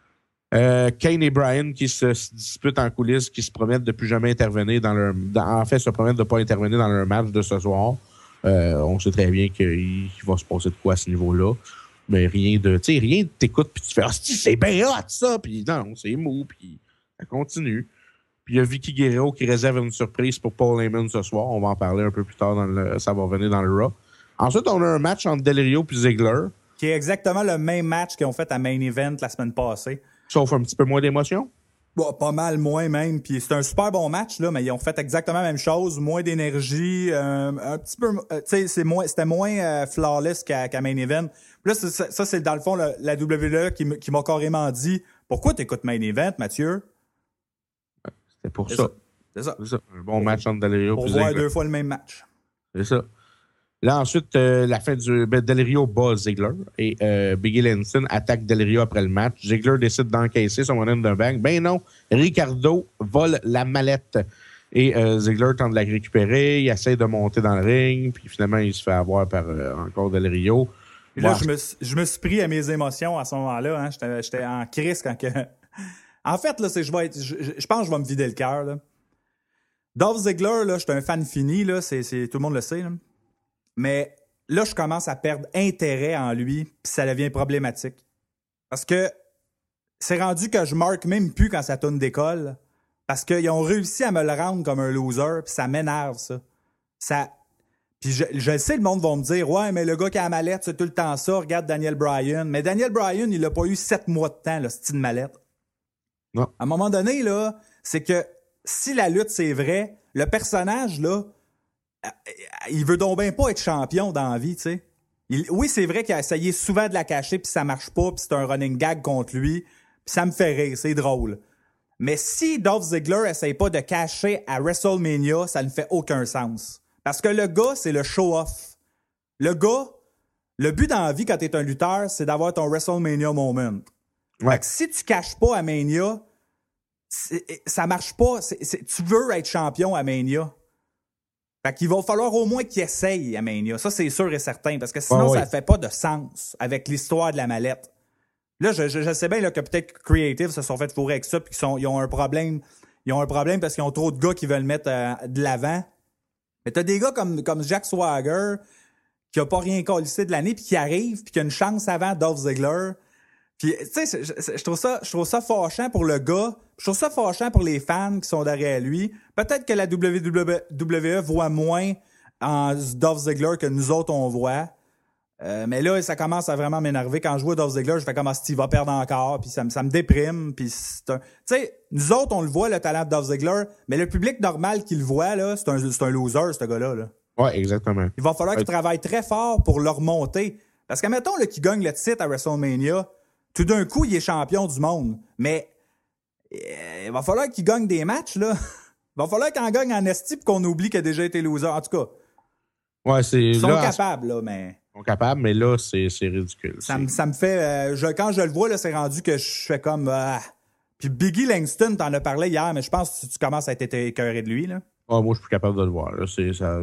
Euh, Kane et Bryan qui se, se disputent en coulisses, qui se promettent de plus jamais intervenir dans leur... Dans, en fait, se promettent de ne pas intervenir dans leur match de ce soir. Euh, on sait très bien qu'il, qu'il va se passer de quoi à ce niveau-là. Mais rien de... Tu sais, rien de t'écoutes puis tu fais « Ah, c'est bien hot, ça! » Puis non, c'est mou, puis ça continue. Puis il y a Vicky Guerrero qui réserve une surprise pour Paul Heyman ce soir. On va en parler un peu plus tard. Dans le, ça va revenir dans le Raw. Ensuite, on a un match entre Del Rio et Ziggler. Qui est exactement le même match qu'ils ont fait à Main Event la semaine passée. Sauf un petit peu moins d'émotion. Bon, pas mal moins même. Puis c'est un super bon match, là, mais ils ont fait exactement la même chose. Moins d'énergie. Euh, un petit peu... Euh, tu sais, c'est moins, c'était moins euh, flawless qu'à, qu'à Main Event. Puis là, c'est, ça, c'est dans le fond le, la W W E qui, m- qui m'a carrément dit « Pourquoi t'écoutes Main Event, Mathieu? » C'était pour c'est ça. ça. C'est ça. C'est ça. Un bon match entre Del Rio et Pour Ziggler. voir deux fois le même match. C'est ça. Là, ensuite, euh, la fin du... Ben, Del Rio bat Ziggler et euh, Biggie Langston attaque Del Rio après le match. Ziggler décide d'encaisser son monnaie d'un bang. Ben non, Ricardo vole la mallette et euh, Ziggler tente de la récupérer. Il essaie de monter dans le ring, puis finalement, il se fait avoir par euh, encore Del Rio. Et là, Bon, je me, suis- je me suis pris à mes émotions à ce moment-là. Hein. J'étais, j'étais en crise quand que... En fait, là, c'est, je, vais être, je, je, je pense que je vais me vider le cœur. Là. Dolph Ziggler, là, j'étais un fan fini. Là, c'est, c'est, tout le monde le sait. Là. Mais là, je commence à perdre intérêt en lui, puis ça devient problématique. Parce que c'est rendu que je marque même plus quand ça tourne d'école. Parce qu'ils ont réussi à me le rendre comme un loser, puis ça m'énerve, ça. Ça... Puis je, je sais, le monde va me dire « Ouais, mais le gars qui a la mallette, c'est tout le temps ça. Regarde Daniel Bryan. » Mais Daniel Bryan, il a pas eu sept mois de temps, là, cette mallette. Non. À un moment donné, là, c'est que si la lutte, c'est vrai, le personnage, là, il veut donc bien pas être champion dans la vie, tu sais. Il, oui, c'est vrai qu'il a essayé souvent de la cacher, puis ça marche pas, puis c'est un running gag contre lui, puis ça me fait rire, c'est drôle. Mais si Dolph Ziggler essaye pas de cacher à WrestleMania, ça ne fait aucun sens. Parce que le gars, c'est le show-off. Le gars, le but dans la vie quand t'es un lutteur, c'est d'avoir ton WrestleMania moment. Ouais. Fait que si tu caches pas à Mania, c'est, ça marche pas. C'est, c'est, tu veux être champion à Mania. Fait qu'il va falloir au moins qu'il essaye à Mania. Ça, c'est sûr et certain. Parce que sinon, Ah oui. ça fait pas de sens avec l'histoire de la mallette. Là, je, je, je sais bien là, que peut-être Creative se sont fait fourrer avec ça puis qu'ils sont, ils ont un problème. Ils ont un problème parce qu'ils ont trop de gars qui veulent mettre euh, de l'avant. Mais t'as des gars comme, comme Jack Swagger qui a pas rien calissé de l'année puis qui arrive puis qui a une chance avant Dolph Ziggler. Puis, tu sais, je, je, je trouve ça, je trouve ça fâchant pour le gars. Je trouve ça fâchant pour les fans qui sont derrière lui. Peut-être que la W W E voit moins en Dolph Ziggler que nous autres, on voit. Euh, mais là, ça commence à vraiment m'énerver. Quand je vois Dolph Ziggler, je fais comme, ah, Steve va perdre encore. Puis ça, me- ça me déprime. Puis c'est un... Tu sais, nous autres, on le voit, le talent de Dolph Ziggler. Mais le public normal qui le voit, là, c'est un, c'est un loser, ce gars-là, là. Ouais, exactement. Il va falloir qu'il Ouais. travaille très fort pour le remonter. Parce que, mettons, là, qu'il gagne le titre à WrestleMania, tout d'un coup, il est champion du monde. Mais euh, il va falloir qu'il gagne des matchs, là. Il va falloir qu'il en gagne en esti pour qu'on oublie qu'il a déjà été loser. En tout cas, Ouais, c'est. ils sont là, capables, là, mais Ils sont capables, mais là, c'est, c'est ridicule. ça, C'est- me- ça me fait... euh, je, quand je le vois, là, c'est rendu que je fais comme... ah. Puis Biggie Langston, t'en as parlé hier, mais je pense que tu commences à être écœuré de lui, là. Ah, moi, je suis plus capable de le voir. Là. C'est, ça...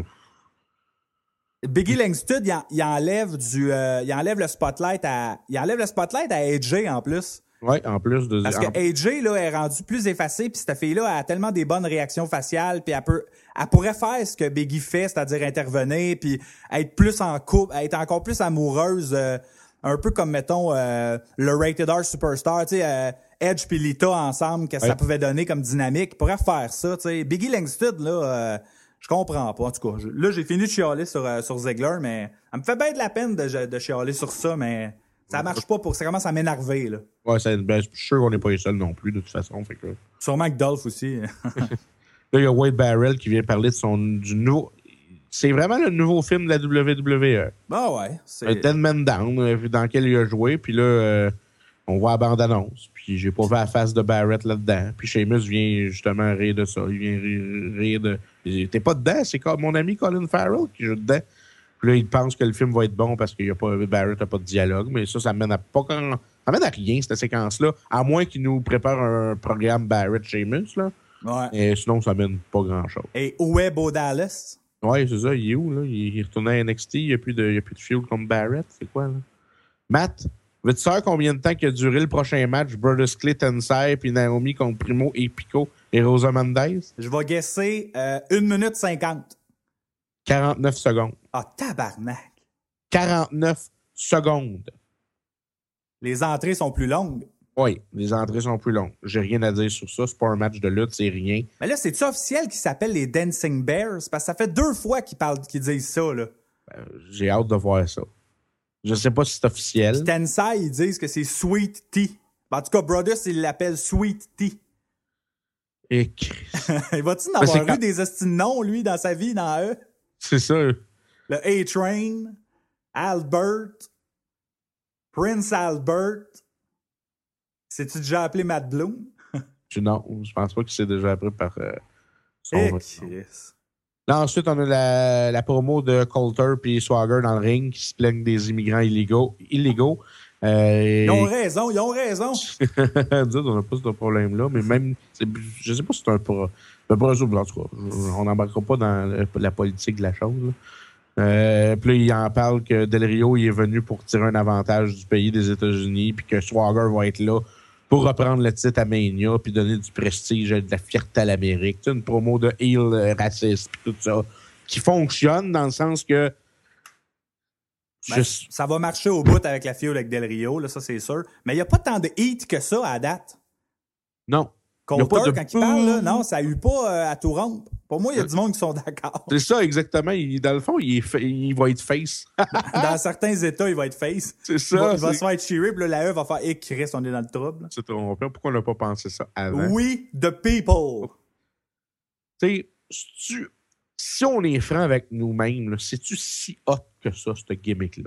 Biggie Langston, il, en- il enlève du, euh, il enlève le spotlight à, il enlève le spotlight à A J en plus. Ouais, en plus de. Parce en- que A J là est rendu plus effacée, puis cette fille-là a tellement des bonnes réactions faciales, puis elle peut, elle pourrait faire ce que Biggie fait, c'est-à-dire intervenir, puis être plus en couple, être encore plus amoureuse, euh, un peu comme mettons euh, le Rated R Superstar, tu sais, euh, Edge puis Lita ensemble, qu'est-ce que Ouais. ça pouvait donner comme dynamique, il pourrait faire ça, tu sais. Biggie Langston là. Euh, Je comprends pas, en tout cas. Je- là, j'ai fini de chialer sur, euh, sur Ziggler, mais ça me fait bien de la peine de, de chialer sur ça, mais ça marche pas pour ça commence à m'énerver, là. Ouais, ça, ben, je suis sûr qu'on n'est pas les seuls non plus, de toute façon. Fait que... Sûrement que Dolph aussi. Là, il y a Wade Barrel qui vient parler de son du nouveau. C'est vraiment le nouveau film de la W W E. Ah ouais. C'est... Un Dead Man Down, euh, dans lequel il a joué. Puis là, euh, on voit la bande-annonce. Puis j'ai pas vu la face de Barrett là-dedans. Puis Sheamus vient justement rire de ça. Il vient rire, rire de. T'es pas dedans, c'est comme mon ami Colin Farrell qui joue dedans. Puis là, il pense que le film va être bon parce que y a pas, Barrett n'a pas de dialogue. Mais ça, ça mène à pas quand. Ça mène à rien, cette séquence-là. À moins qu'il nous prépare un programme Barrett-Sheamus, là. Ouais. Et sinon, ça mène pas grand-chose. Et où est Bo Dallas? Ouais, c'est ça. Il est où, là? Il est retourné à N X T. Il n'y a plus de, il y a plus de feud comme Barrett. C'est quoi, là? Matt? Veux-tu savoir combien de temps qu'il a duré le prochain match? Brodus Clay, Tensai, puis Naomi contre Primo et Pico et Rosa Mendez? Je vais guesser euh, une minute cinquante. quarante-neuf secondes. Ah, tabarnak. quarante-neuf secondes. Les entrées sont plus longues. Oui, les entrées sont plus longues. J'ai rien à dire sur ça. C'est pas un match de lutte, c'est rien. Mais là, c'est-tu officiel qu'ils s'appellent les Dancing Bears? Parce que ça fait deux fois qu'ils parlent, qu'ils disent ça, là. Ben, j'ai hâte de voir ça. Je sais pas si c'est officiel. Puis Tensai, ils disent que c'est Sweet Tea. En tout cas, Brodus, il l'appelle Sweet Tea. Et Chris. Il va-tu en Ben, avoir c'est eu quand- des hosties de noms, lui, dans sa vie, dans eux? C'est ça. Le A-Train, Albert, Prince Albert. C'est-tu déjà appelé Matt Bloom? Je- Non, je pense pas qu'il s'est déjà appris par euh, son Eh, nom. Chris. Là, ensuite, on a la, la promo de Coulter puis Swagger dans le ring qui se plaignent des immigrants illégaux. illégaux. Euh, Ils ont raison, ils ont raison. Nous autres, on n'a pas ce problème-là, mais même, c'est- je sais pas si c'est un pro. Un pro en tout cas, je- on n'embarquera pas dans le- la politique de la chose. Là. Euh, puis là, il en parle que Del Rio il est venu pour tirer un avantage du pays des États-Unis, puis que Swagger va être là pour reprendre le titre à Mania, puis donner du prestige et de la fierté à l'Amérique. Tu sais, une promo de heel euh, raciste, puis tout ça, qui fonctionne dans le sens que. Ben, je- ça va marcher au bout avec la fille avec Del Rio, là, ça c'est sûr. Mais il n'y a pas tant de heat que ça à date. Non. Y a Coulter, pas de quand il parle, là, non, ça a eu pas euh, à tout rompre. Pour moi, il y a du monde qui sont d'accord. C'est ça, exactement. Il- dans le fond, il, est fa- il va être face. Dans certains États, il va être face. C'est Il ça. va, il va c'est- se faire cheerer, puis là, la E va faire « Eh, Chris, on est dans le trouble. C'est trompé. Pourquoi on n'a pas pensé ça » avant? We the people. Tu sais, si-tu- si on est franc avec nous-mêmes, là, c'est-tu si hot que ça, ce gimmick-là?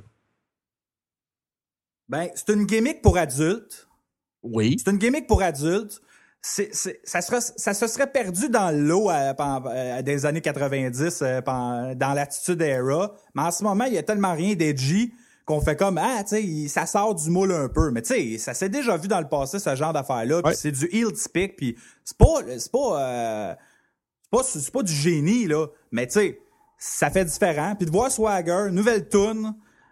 Ben, c'est une gimmick pour adultes. Oui. C'est une gimmick pour adultes. C'est, c'est, ça, sera, ça se serait perdu dans l'eau à, à, à des années quatre-vingt-dix, euh, pen- dans l'attitude era. Mais en ce moment, il y a tellement rien d'edgy qu'on fait comme, ah, tu sais, il- ça sort du moule un peu. Mais tu sais, ça s'est déjà vu dans le passé, ce genre d'affaires-là. Puis Ouais. c'est du heel speak. Puis c'est pas, c'est pas, euh, c'est pas, c'est pas du génie, là. Mais tu sais, ça fait différent. Puis de voir Swagger, nouvelle tune,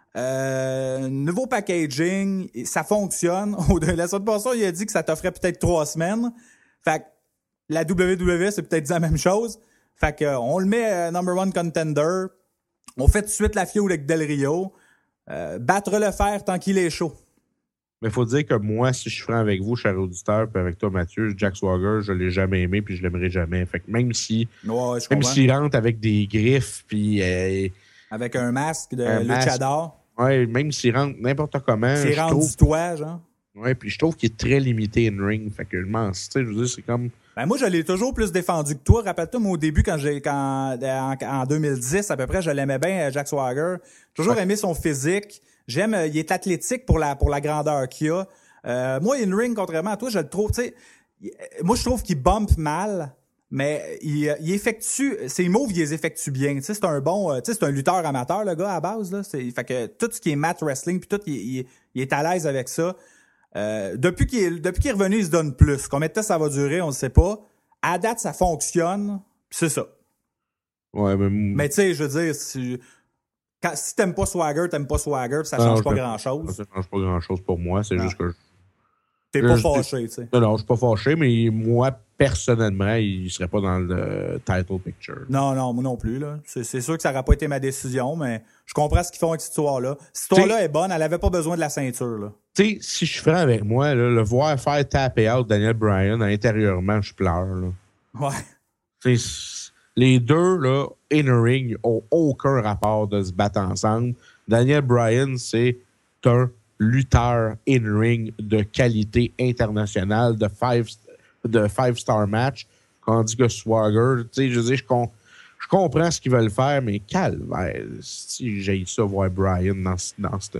euh, nouveau packaging, et ça fonctionne. La semaine passée, il a dit que ça t'offrait peut-être trois semaines. Fait que la W W E, c'est peut-être dit la même chose. Fait que euh, on le met euh, number one contender. On fait tout de suite la fiole avec Del Rio. Euh, battre le fer tant qu'il est chaud. Mais il faut dire que moi, si je suis franc avec vous, cher auditeur, puis avec toi, Mathieu, Jack Swagger, je l'ai jamais aimé, puis je l'aimerai jamais. Fait que même si, Ouais, je même comprends. s'il rentre avec des griffes, puis euh, Avec un masque de Un masque. luchador. ouais, même s'il rentre n'importe comment, C'est je rendu trouve, du toit, genre. ouais, puis je trouve qu'il est très limité in ring. Fait que je m'en, tu sais, je veux dire, c'est comme, Ben moi, je l'ai toujours plus défendu que toi. Rappelle-toi, moi, au début, quand j'ai quand en, en deux mille dix, à peu près, je l'aimais bien, Jack Swagger. Toujours Ouais. aimé son physique. J'aime, euh, il est athlétique pour la pour la grandeur qu'il a. Euh, moi, in ring, contrairement à toi, je le trouve, tu sais, il- moi, je trouve qu'il bump mal, mais il, il effectue, ses moves, il les effectue bien. Tu sais, c'est un bon, euh, tu sais, c'est un lutteur amateur, le gars, à base, là. C'est, fait que tout ce qui est mat wrestling, puis tout, il, il- il est à l'aise avec ça. Euh, depuis qu'il est, depuis qu'il est revenu, il se donne plus. Combien de temps ça va durer, on ne sait pas. À date, ça fonctionne, puis c'est ça. ouais, mais, Mais tu sais, je veux dire, si, quand, si t'aimes pas Swagger, t'aimes pas Swagger, puis ça Non, change je pas peux- grand-chose. ça change pas grand-chose pour moi. C'est Non. juste que je- T'es Euh, pas je- fâché, tu sais. non, non, je suis pas fâché, mais moi, personnellement, il serait pas dans le title picture. Non, non, moi non plus, là. C'est, c'est sûr que ça n'aurait pas été ma décision, mais je comprends ce qu'ils font avec cette histoire-là. Cette histoire-là est bonne, elle avait pas besoin de la ceinture, là. Tu sais, si je suis franc avec moi, là, le voir faire taper out Daniel Bryan intérieurement, je pleure. Là. Ouais. Tu sais, les deux, là, in ring, ont aucun rapport de se battre ensemble. Daniel Bryan, c'est un lutteur in ring de qualité internationale, de five, de five star match. Tandis que Swagger, tu sais, je veux dire, je, com- je comprends ce qu'ils veulent faire, mais calvaire, si j'ai ça voir Bryan dans, ce- dans cette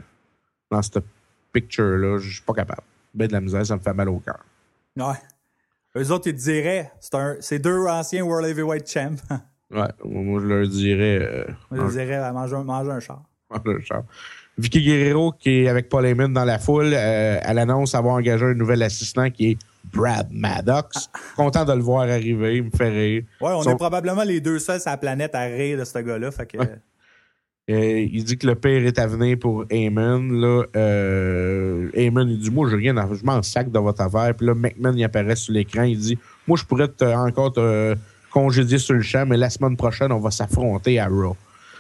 dans cette picture-là, je suis pas capable. Ben de la misère, ça me fait mal au cœur. Ouais. Eux autres, ils te diraient, c'est, un, c'est deux anciens World Heavyweight Champ. Ouais, moi, je leur dirais... Euh, Ils te diraient, à manger, un- manger un char. le char. Vicky Guerrero, qui est avec Paul Heyman dans la foule, euh, elle annonce avoir engagé un nouvel assistant qui est Brad Maddox. Content de le voir arriver, il me fait rire. Ouais, on Son- est probablement les deux seuls sur la planète à rire de ce gars-là. Fait que, Ouais. Euh, il dit que le pire est à venir pour Heyman. Là, euh, Heyman, il dit, moi, j'ai rien, à, je m'en sac de votre affaire. Puis là, McMahon, il apparaît sur l'écran. Il dit, moi, je pourrais te, encore te congédier sur le champ, mais la semaine prochaine, on va s'affronter à Raw.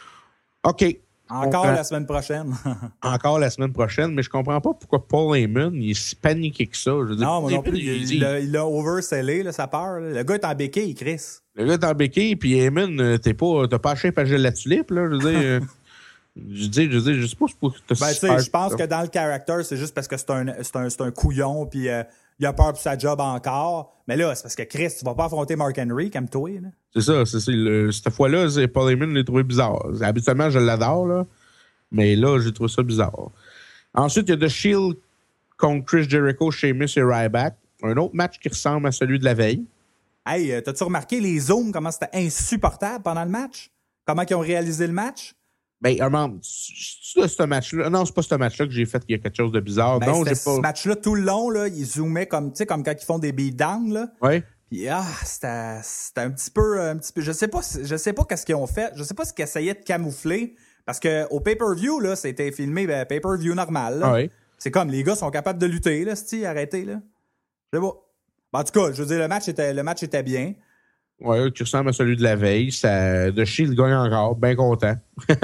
OK. Encore la semaine prochaine. Encore la semaine prochaine, mais je comprends pas pourquoi Paul Heyman, il est si paniqué que ça. Je veux dire, non, moi non plus. Il, Il, dit, il, a, il a oversellé, là, sa peur. Là. Le gars est en béquille, Chris. Le gars est en béquille, puis Heyman, t'es pas, t'as pas acheté pas la tulipe, là. Je veux dire, je dis, je dis, je sais pas si pour ben, tu sais, je pense que dans le character, c'est juste parce que c'est un, c'est un, c'est un couillon, puis euh, il a peur pour sa job encore. Mais là, c'est parce que Chris, tu vas pas affronter Mark Henry, comme toi, là. C'est ça, c'est ça. Le, cette fois-là, Paul Heyman l'a trouvé bizarre. Habituellement, je l'adore, là. Mais là, j'ai trouvé ça bizarre. Ensuite, il y a The Shield contre Chris Jericho, Sheamus et Ryback. Un autre match qui ressemble à celui de la veille. Hey, euh, t'as-tu remarqué les zooms, comment c'était insupportable pendant le match? Comment ils ont réalisé le match? Ben, un c'est ce match-là. Non, c'est pas ce match-là que j'ai fait qu'il y a quelque chose de bizarre. Ben, non, j'ai pas. Ce match-là, tout le long, là, ils zoomaient comme, tu sais, comme quand ils font des beatdowns, là. Oui. Puis, ah, c'était, c'était un petit peu, un petit peu, je sais pas, je sais pas qu'est-ce qu'ils ont fait. Je sais pas ce qu'ils essayaient de camoufler. Parce que au pay-per-view, là, c'était filmé, ben, pay-per-view normal, là. Ah oui. C'est comme, les gars sont capables de lutter, là, c'ti, arrêtez, là. Je sais pas. Ben, en tout cas, je veux dire, le match était, le match était bien. Oui, qui ressemble à celui de la veille. Ça, The Shield gagne encore, bien content.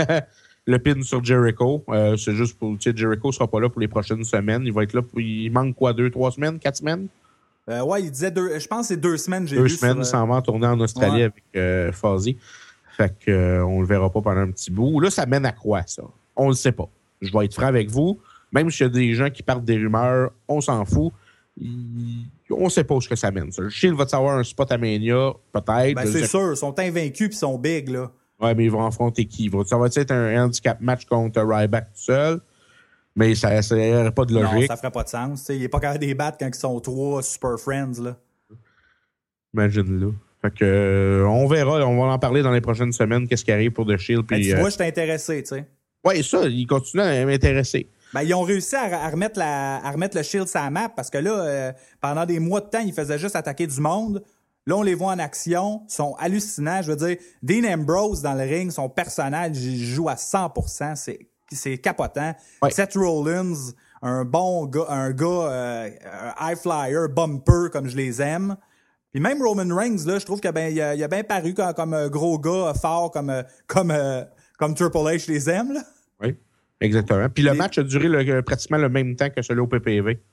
Le pin sur Jericho, euh, c'est juste pour, tu sais, Jericho sera pas là pour les prochaines semaines. Il va être là pour, il manque quoi, deux, trois semaines, quatre semaines? Euh, ouais, il disait deux, je pense que c'est deux semaines, j'ai deux vu. Deux semaines, sur, il s'en va en tournée en Australie ouais. avec euh, Fozzy. Fait qu'on euh, le verra pas pendant un petit bout. Là, ça mène à quoi, ça? On le sait pas. Je vais être franc avec vous. Même s'il y a des gens qui partent des rumeurs, on s'en fout. Il... On sait pas où ce que ça mène. Ça. Le Shield va-t-il avoir un spot à Mania? Peut-être. Ben, c'est sûr. Ils sont invaincus puis ils sont big, là. Ouais, mais ils vont affronter qui? Ça va être un handicap match contre Ryback tout seul? Mais ça n'aurait pas de logique. Non, ça ferait pas de sens. T'sais. Il n'est pas capable de les battre quand ils sont trois Super Friends, là. Imagine-le. Fait que, euh, on verra, on va en parler dans les prochaines semaines, qu'est-ce qui arrive pour The Shield. Ben, tu euh... vois, je t'ai intéressé, tu sais. Oui, ça, ils continuent à m'intéresser. Ben, ils ont réussi à, à, remettre la, à remettre le Shield sur la map parce que là, euh, pendant des mois de temps, ils faisaient juste attaquer du monde. Là, on les voit en action, ils sont hallucinants. Je veux dire, Dean Ambrose dans le ring, son personnage, il joue à cent pour cent. C'est, c'est capotant. Ouais. Seth Rollins, un bon gars, un gars, euh, un high flyer, bumper, comme je les aime. Puis même Roman Reigns, là, je trouve qu'il a bien, il a, il a bien paru comme, comme un gros gars fort, comme, comme, euh, comme Triple H les aime, là. Oui, exactement. Puis le Et... match a duré le, pratiquement le même temps que celui au P P V.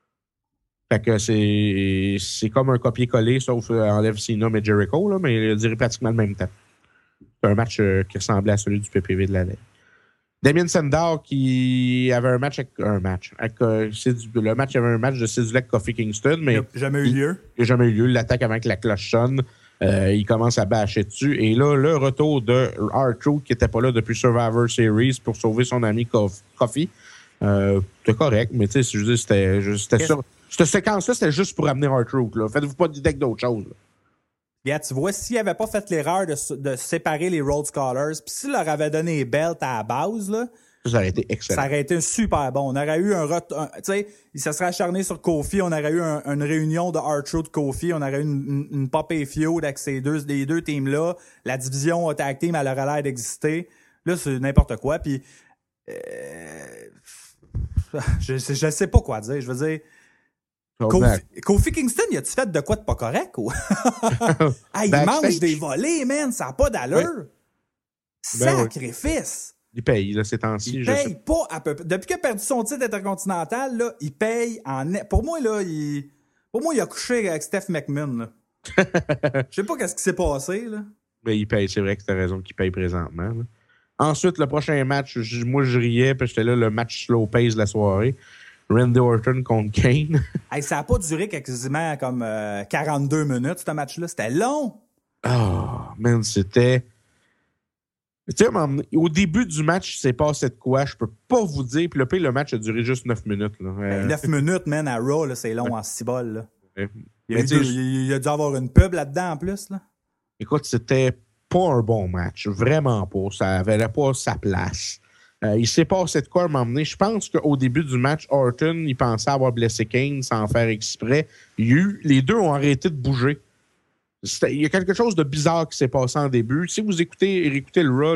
Fait que c'est, c'est comme un copier-coller, sauf euh, enlève Cena et Jericho, là, mais il a duré pratiquement le même temps. C'est un match euh, qui ressemblait à celui du P P V de l'année. Damien Sandow qui avait un match avec un match. Avec, euh, le match avait un match de Sidulek Kofi Kingston, mais. Il n'a jamais eu lieu. Il n'a jamais eu lieu. Il l'attaque avant que la cloche sonne. Euh, il commence à bâcher dessus. Et là, le retour de R-Truth qui n'était pas là depuis Survivor Series pour sauver son ami Kofi. Euh, c'était correct, mais tu sais, je veux dire, c'était, c'était ça. Cette séquence-là, c'était juste pour amener R-Truth. Faites-vous pas d'idée d'autres choses. Là. Bien, tu vois, s'il n'avait pas fait l'erreur de, de séparer les Rhodes Scholars, puis s'il leur avait donné les belts à la base, là, ça aurait été excellent. Ça aurait été super bon. On aurait eu un... un tu sais, il se serait acharné sur Kofi. On aurait eu un, une réunion de R-Truth Kofi. On aurait eu une, une, une pop et feud avec ces deux, les deux teams-là. La division tag team, elle aurait l'air d'exister. Là, c'est n'importe quoi. Puis, euh, je, je sais pas quoi dire. Je veux dire... Kofi, Kofi Kingston, il a-tu fait de quoi de pas correct? Ou? Ah, il mange des volets, man. Ça n'a pas d'allure. Oui. Sacrifice. Oui. Il paye, là, ces temps-ci. Il paye pas à peu près. Depuis qu'il a perdu son titre intercontinental, là, il paye en... Pour moi, là, il... Pour moi, il a couché avec Steph McMahon, là. Je sais pas qu'est-ce qui s'est passé, là. Mais il paye, c'est vrai que t'as raison qu'il paye présentement, là. Ensuite, le prochain match, je, moi, je riais, puis j'étais là, le match slow pace de la soirée. Randy Orton contre Kane. Hey, ça n'a pas duré quasiment comme euh, quarante-deux minutes, ce match-là. C'était long. Oh, man, c'était... Tu sais, au début du match, il s'est passé de quoi? Je peux pas vous dire. Puis le pire, le match a duré juste neuf minutes. Là. Ben, neuf minutes, man, à Raw, là, c'est long ouais. en cibole. Là. Ouais. Il, y a eu, il y a dû avoir une pub là-dedans en plus. Là. Écoute, c'était pas un bon match. Vraiment pas. Ça avait pas sa place. Euh, il s'est passé de quoi à m'emmener? Je pense qu'au début du match, Orton, il pensait avoir blessé Kane sans faire exprès. Il y a eu, les deux ont arrêté de bouger. C'était, il y a quelque chose de bizarre qui s'est passé en début. Si vous écoutez, écoutez le Raw, là,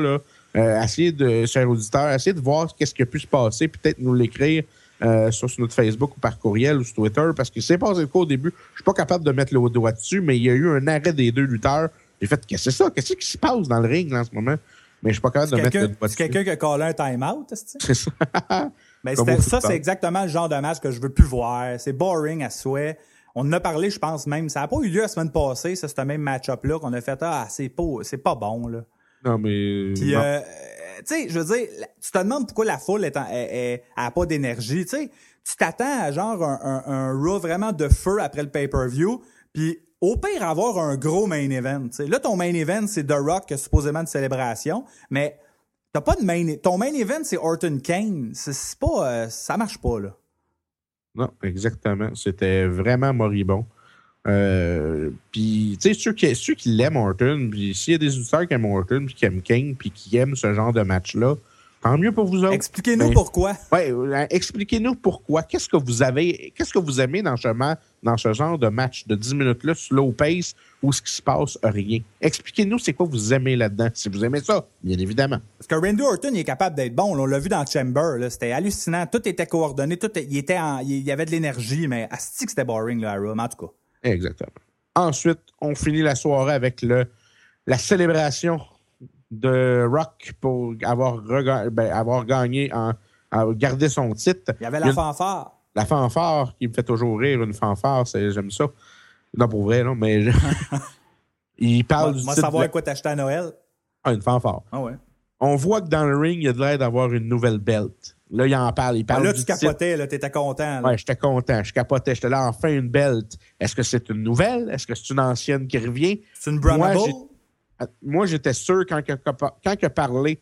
Euh, essayez de, chers auditeurs, essayez de voir qu'est-ce qui a pu se passer, peut-être nous l'écrire euh, sur, sur notre Facebook ou par courriel ou sur Twitter, parce que c'est passé quoi au début. Je suis pas capable de mettre le doigt dessus, mais il y a eu un arrêt des deux lutteurs. J'ai fait, qu'est-ce que c'est ça? Qu'est-ce qui se passe dans le ring là, en ce moment? Mais je suis pas capable c'est de mettre le doigt c'est dessus. C'est quelqu'un qui a callé un time-out, est-ce que c'est ça? Ben, Comme ça, c'est exactement le genre de match que je veux plus voir. C'est boring à souhait. On en a parlé, je pense même. Ça n'a pas eu lieu la semaine passée, ça, ce même match-up-là, qu'on a fait. Ah, c'est pas, c'est pas bon, là. Non, mais. Puis, non. euh, tu sais, je veux dire, tu te demandes pourquoi la foule n'a pas d'énergie. Tu sais, tu t'attends à genre un, un, un Raw vraiment de feu après le pay-per-view. Puis, au pire, avoir un gros main event. T'sais. Là, ton main event, c'est The Rock, qui a supposément une célébration. Mais t'as pas de main. Ton main event, c'est Orton Kane. C'est, c'est pas. Euh, ça marche pas, là. Non, exactement. C'était vraiment moribond. Euh, puis, tu sais, ceux qui, ceux qui l'aiment Orton, puis s'il y a des auditeurs qui aiment Orton, puis qui aiment Kane, puis qui aiment ce genre de match-là, tant mieux pour vous autres. Expliquez-nous ben, pourquoi. Oui, expliquez-nous pourquoi. Qu'est-ce que vous avez, qu'est-ce que vous aimez dans ce, dans ce genre de match de dix minutes-là, slow pace, où ce qui se passe, rien. Expliquez-nous c'est quoi vous aimez là-dedans. Si vous aimez ça, bien évidemment. Parce que Randy Orton, il est capable d'être bon. Là, on l'a vu dans Chamber. Là, c'était hallucinant. Tout était coordonné. Tout, il, était en, il y avait de l'énergie, mais asti que c'était boring, là, à Raw, mais en tout cas. Exactement. Ensuite, on finit la soirée avec le, la célébration de Rock pour avoir, rega- ben, avoir gagné, en, en garder son titre. Il y avait la il y a, fanfare. La fanfare qui me fait toujours rire, une fanfare, c'est, j'aime ça. Non, pour vrai, non, mais je... il parle moi, du moi titre savoir de... quoi t'acheter à Noël. Ah, une fanfare. Ah ouais. On voit que dans le ring, il y a de l'air d'avoir une nouvelle belt. Là, il en parle. Il parle ah, là, du tu capotais, là, t'étais content. Là. Ouais, j'étais content. Je capotais. J'étais là, enfin, une belt. Est-ce que c'est une nouvelle? Est-ce que c'est une ancienne qui revient? C'est une Brahma Moi, Bull? j'ai... Moi, j'étais sûr quand il a, quand il a parlé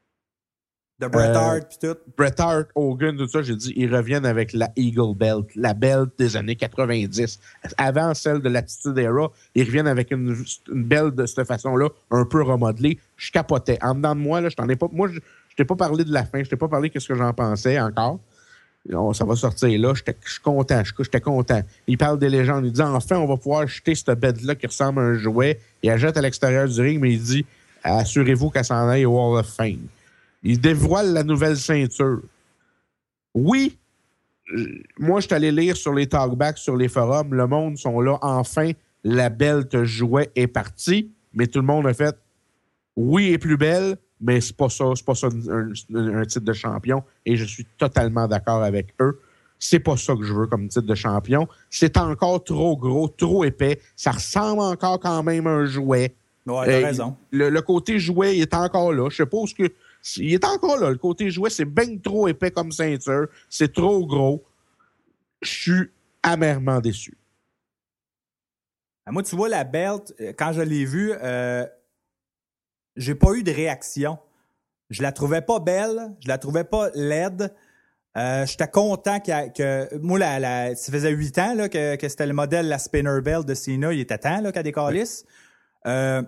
de Bret euh, Hart puis tout. Bret Hart, Hogan, tout ça, j'ai dit, ils reviennent avec la Eagle Belt, la belt des années quatre-vingt-dix. Avant celle de l'Attitude Era, ils reviennent avec une, une belt de cette façon-là, un peu remodelée. Je capotais. En dedans de moi, là, je t'en ai pas... Moi, je, je t'ai pas parlé de la fin, je t'ai pas parlé de ce que j'en pensais encore. On, ça va sortir là, j'étais, je suis content, j'étais content. Il parle des légendes, il dit, enfin, on va pouvoir jeter cette bête-là qui ressemble à un jouet. Il la jette à l'extérieur du ring, mais il dit, assurez-vous qu'elle s'en aille au Hall of Fame. Il dévoile la nouvelle ceinture. Oui, moi, je suis allé lire sur les talkbacks, sur les forums, le monde sont là, enfin, la belle jouet est partie, mais tout le monde a fait, oui, elle est plus belle, mais c'est pas ça, c'est pas ça un, un, un titre de champion, et je suis totalement d'accord avec eux. C'est pas ça que je veux comme titre de champion. C'est encore trop gros, trop épais. Ça ressemble encore quand même à un jouet. Ouais, t'as euh, raison. Le, le côté jouet, il est encore là. Je sais pas où ce que... Il est encore là. Le côté jouet, c'est bien trop épais comme ceinture. C'est trop gros. Je suis amèrement déçu. Moi, tu vois, la belt, quand je l'ai vue, euh, j'ai pas eu de réaction. Je la trouvais pas belle. Je la trouvais pas laide. Euh, J'étais content que, que... Moi, la, la, ça faisait huit ans là, que, que c'était le modèle, la Spinner Belt de Cena. Il était temps là, qu'elle décalisse. Oui. Euh,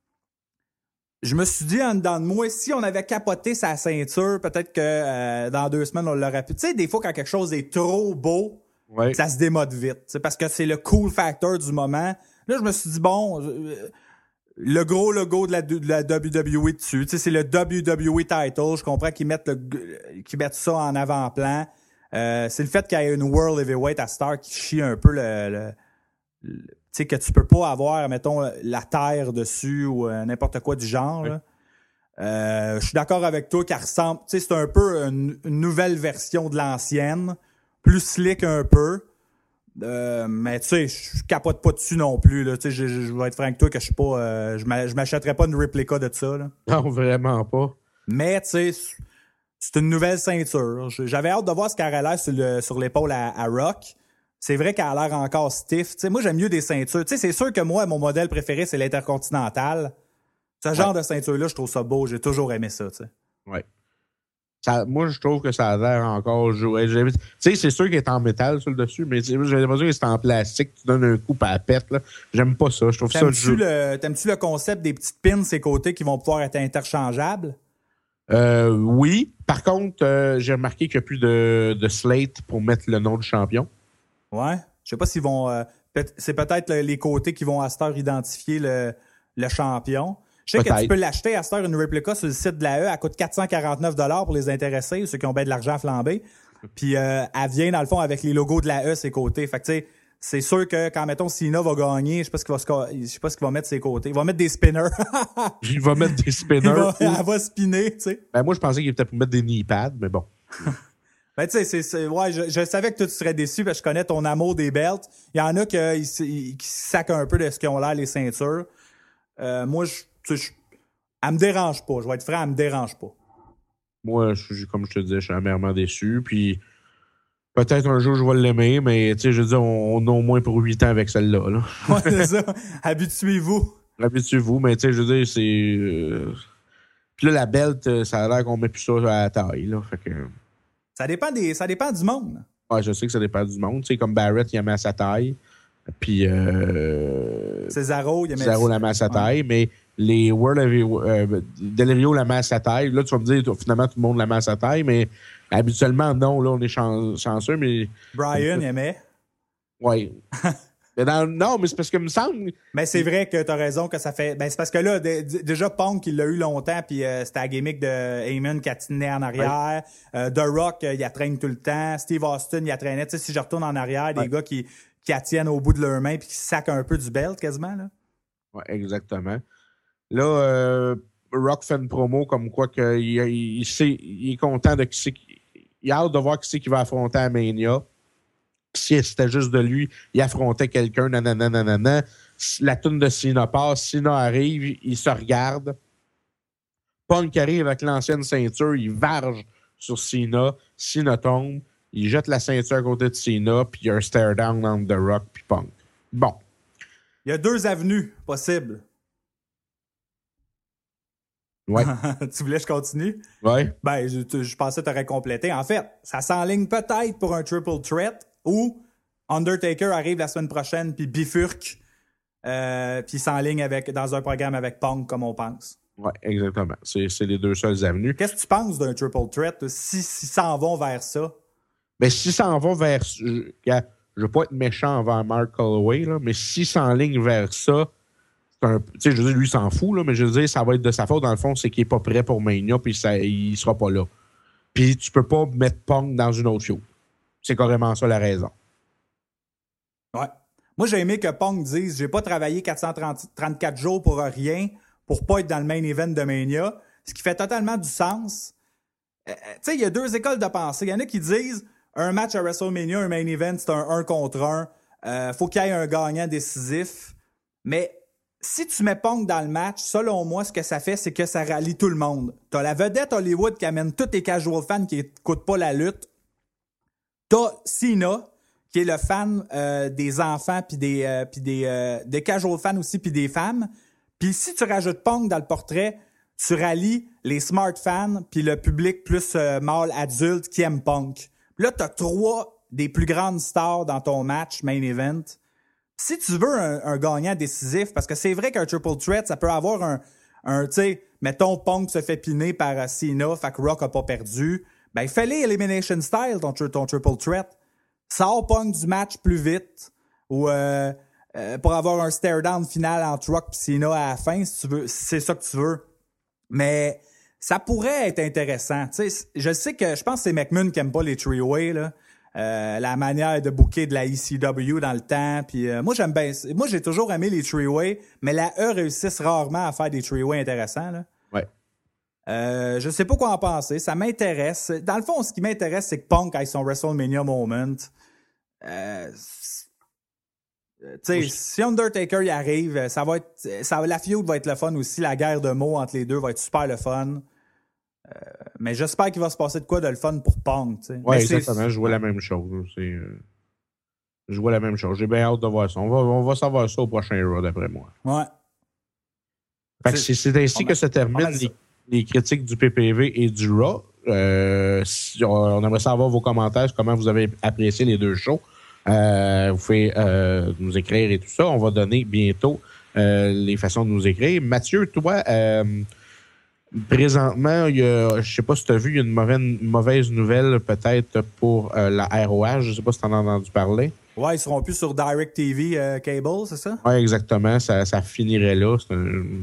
je me suis dit en dedans de moi, si on avait capoté sa ceinture, peut-être que euh, dans deux semaines, on l'aurait pu. Tu sais, des fois, quand quelque chose est trop beau, ouais. ça se démode vite. Parce que c'est le cool factor du moment. Là, je me suis dit, bon, euh, le gros logo de la, de la W W E dessus, c'est le W W E title. Je comprends qu'ils mettent, le, qu'ils mettent ça en avant-plan. Euh, c'est le fait qu'il y ait une World Heavyweight à Star qui chie un peu le... le, le tu sais, que tu peux pas avoir, mettons, la terre dessus ou euh, n'importe quoi du genre. Oui. Euh, je suis d'accord avec toi qu'elle ressemble... Tu sais, c'est un peu une, une nouvelle version de l'ancienne. Plus slick un peu. Euh, mais tu sais, je capote pas dessus non plus. Tu sais, je, je, je vais être franc avec toi que je suis pas... Euh, je m'achèterais pas une réplica de ça. Là. Non, vraiment pas. Mais tu sais, c'est une nouvelle ceinture. J'avais hâte de voir ce qu'elle aurait l'air sur, le, sur l'épaule à, à Rock. C'est vrai qu'elle a l'air encore stiff. T'sais, moi, j'aime mieux des ceintures. T'sais, c'est sûr que moi, mon modèle préféré, c'est l'Intercontinental. Ce ouais. genre de ceinture-là, je trouve ça beau. J'ai toujours aimé ça. Oui. Moi, je trouve que ça a l'air encore joué. Tu sais, c'est sûr qu'il est en métal sur le dessus, mais j'ai l'impression que c'est en plastique. Tu donnes un coup à la pète. Là. J'aime pas ça. Je trouve ça jeu... le... T'aimes-tu le concept des petites pins ces côtés qui vont pouvoir être interchangeables? Euh, oui. Par contre, euh, j'ai remarqué qu'il n'y a plus de, de slate pour mettre le nom du champion. Ouais. Je sais pas s'ils vont... Euh, peut- c'est peut-être les côtés qui vont à cette heure identifier le, le champion. Je sais Peut-être. que tu peux l'acheter à cette heure, une réplica sur le site de la E. Elle coûte quatre cent quarante-neuf dollars pour les intéressés, ceux qui ont bien de l'argent flambé. Puis euh, elle vient, dans le fond, avec les logos de la E, ses côtés. Fait que, tu sais, c'est sûr que quand, mettons, Cena va gagner, je sais pas ce qu'il va, se... je sais pas ce qu'il va mettre ses côtés. Il va mettre des spinners. Il va mettre des spinners. Il va... ou... Elle va spinner, tu sais. Ben, moi, je pensais qu'il était pour mettre des knee pads, mais bon. Ben, tu sais, c'est, c'est, ouais, je, je savais que toi, tu serais déçu parce que je connais ton amour des belts. Il y en a qui, qui, qui sacent un peu de ce qu'ils ont l'air, les ceintures. Euh, moi, je, tu sais, je, elle me dérange pas. Je vais être franc, elle me dérange pas. Moi, je, comme je te disais, je suis amèrement déçu. Puis peut-être un jour, je vais l'aimer, mais tu sais, je veux dire, on, on a au moins pour huit ans avec celle-là. Là. Ouais, c'est ça. Habituez-vous. Habituez-vous, mais tu sais, je veux dire, c'est. Euh... Puis là, la belt, ça a l'air qu'on met plus ça à la taille. Là. Fait que. Ça dépend des, ça dépend du monde. Ouais, je sais que ça dépend du monde. Tu sais, comme Barrett, il la met à sa taille. Puis. Euh... Cesaro, il y a Cesaro la met à sa taille, ouais. Mais les World of euh, Del Rio la met à sa taille. Là, tu vas me dire, finalement, tout le monde la met à sa taille, mais habituellement, non. Là, on est chan- chanceux, mais. Brian, il aimait. Oui. Mais dans, non, mais c'est parce que me semble. Mais c'est vrai que t'as raison que ça fait. Ben c'est parce que là, d- d- déjà Punk, il l'a eu longtemps, puis euh, c'était la gimmick de Heyman qui a tenu en arrière. Ouais. Euh, The Rock, euh, il a traîné tout le temps. Steve Austin, il a traîné. Tu sais, si je retourne en arrière, ouais. des gars qui, qui attiennent au bout de leur main puis qui sacent un peu du belt quasiment, là. Oui, exactement. Là, euh, Rock fait une promo comme quoi qu'il il, il, sait, il est content de qui c'est. Il a hâte de voir qui c'est qui va affronter à Mania. Si c'était juste de lui, il affrontait quelqu'un, nanana, nanana. La toune de Cena passe, Cena arrive, il se regarde. Punk arrive avec l'ancienne ceinture, il varge sur Cena. Cena tombe, il jette la ceinture à côté de Cena, puis il y a un stare down entre The Rock puis Punk. Bon. Il y a deux avenues possibles. Ouais. Tu voulais que je continue? Ouais. Ben, je, je pensais que tu aurais complété. En fait, ça s'enligne peut-être pour un triple threat où Undertaker arrive la semaine prochaine puis bifurque euh, puis s'enligne avec, dans un programme avec Punk, comme on pense. Oui, exactement. C'est, c'est les deux seules avenues. Qu'est-ce que tu penses d'un triple threat si, si s'en vont vers ça? Ben, si s'en va vers... Je ne veux pas être méchant envers Mark Calloway, là, mais s'il s'enligne vers ça, tu sais, je veux dire, lui, il s'en fout, là, mais je veux dire, ça va être de sa faute, dans le fond, c'est qu'il n'est pas prêt pour Mania, puis ça, il sera pas là. Puis tu peux pas mettre Punk dans une autre show. C'est carrément ça la raison. Ouais. Moi, j'ai aimé que Punk dise « J'ai pas travaillé quatre cent trente-quatre jours pour rien, pour pas être dans le main event de Mania », ce qui fait totalement du sens. Euh, tu sais, il y a deux écoles de pensée. Il y en a qui disent « Un match à WrestleMania, un main event, c'est un un contre un. Euh, faut qu'il y ait un gagnant décisif. » Mais si tu mets Punk dans le match, selon moi, ce que ça fait, c'est que ça rallie tout le monde. T'as la vedette Hollywood qui amène tous les casual fans qui n'écoutent pas la lutte. T'as Cena, qui est le fan euh, des enfants puis des, euh, puis des, euh, des casual fans aussi puis des femmes. Puis si tu rajoutes Punk dans le portrait, tu rallies les smart fans puis le public plus euh, mâle adulte qui aime Punk. Puis là, t'as trois des plus grandes stars dans ton match main event. Si tu veux un, un gagnant décisif, parce que c'est vrai qu'un triple threat, ça peut avoir un, un tu sais, mettons Punk se fait piner par uh, Cena, fait que Rock a pas perdu, ben fais-les Elimination Style, ton, ton triple threat. Sors Punk du match plus vite, ou euh, euh, pour avoir un stare down final entre Rock et Cena à la fin, si tu veux, si c'est ça que tu veux. Mais ça pourrait être intéressant. Tu sais, je sais que je pense que c'est McMahon qui aime pas les three-way, là. Euh, la manière de booker de la E C W dans le temps. Puis euh, moi, j'aime bien. Moi, j'ai toujours aimé les three-way, mais la E réussissent rarement à faire des three-way intéressants. Là. Ouais. Euh, je sais pas quoi en penser. Ça m'intéresse. Dans le fond, ce qui m'intéresse, c'est que Punk ait son WrestleMania moment. Euh, tu sais, si Undertaker y arrive, ça va être. Ça, la feud va être le fun aussi. La guerre de mots entre les deux va être super le fun. Euh, mais j'espère qu'il va se passer de quoi de le fun pour Punk. Oui, exactement. Je vois la même chose. C'est, euh, je vois la même chose. J'ai bien hâte de voir ça. On va, on va savoir ça au prochain Raw, d'après moi. Ouais. Fait que c'est, c'est ainsi on que se terminent les, les critiques du P P V et du Raw. Euh, si, on aimerait savoir vos commentaires sur comment vous avez apprécié les deux shows. Euh, vous pouvez euh, nous écrire et tout ça. On va donner bientôt euh, les façons de nous écrire. Mathieu, toi... Euh, présentement, il y a, je sais pas si tu as vu, il y a une mauvaise, une mauvaise nouvelle peut-être pour euh, la R O H. Je sais pas si tu en as entendu parler. Ouais, ils seront plus sur DirecTV euh, Cable, c'est ça? Oui, exactement. Ça, ça finirait là. C'est un,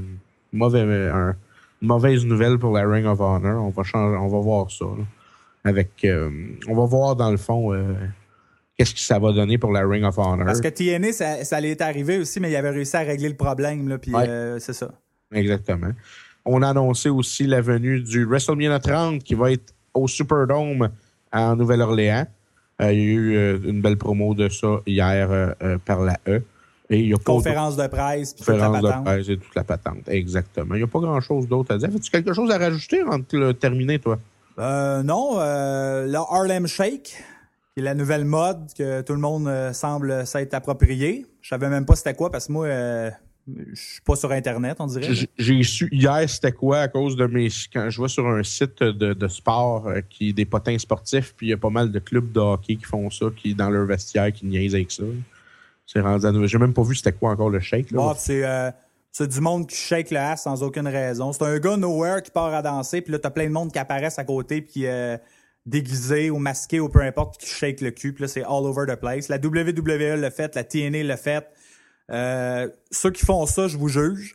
mauvais, un, une mauvaise nouvelle pour la Ring of Honor. On va, changer, on va voir ça. Là. Avec, euh, on va voir dans le fond euh, qu'est-ce que ça va donner pour la Ring of Honor. Parce que T N A, ça, ça allait être arrivé aussi, mais il avait réussi à régler le problème. Là, puis ouais. euh, c'est ça. Exactement. On a annoncé aussi la venue du WrestleMania trente qui va être au Superdome en Nouvelle-Orléans. Euh, il y a eu euh, une belle promo de ça hier euh, euh, par la E. Et il y a conférence de presse, puis conférence toute la de presse et toute la patente. Exactement. Il n'y a pas grand-chose d'autre à dire. As-tu quelque chose à rajouter avant de le terminer, toi? Euh, non. Euh, le Harlem Shake, qui est la nouvelle mode que tout le monde euh, semble s'être approprié. Je savais même pas c'était quoi parce que moi, euh, je suis pas sur Internet, on dirait. J'ai, j'ai su hier c'était quoi à cause de mes... Quand je vais sur un site de, de sport euh, qui est des potins sportifs, puis il y a pas mal de clubs de hockey qui font ça, qui dans leur vestiaire, qui niaisent avec ça. C'est rendu à... J'ai même pas vu c'était quoi encore le shake. Là. Bon, c'est, euh, c'est du monde qui shake le ass sans aucune raison. C'est un gars nowhere qui part à danser, puis là, t'as plein de monde qui apparaissent à côté, puis euh, déguisé ou masqué ou peu importe, qui shake le cul. Puis là, c'est all over the place. La W W E l'a fait, la T N A l'a fait. Euh, ceux qui font ça, je vous juge.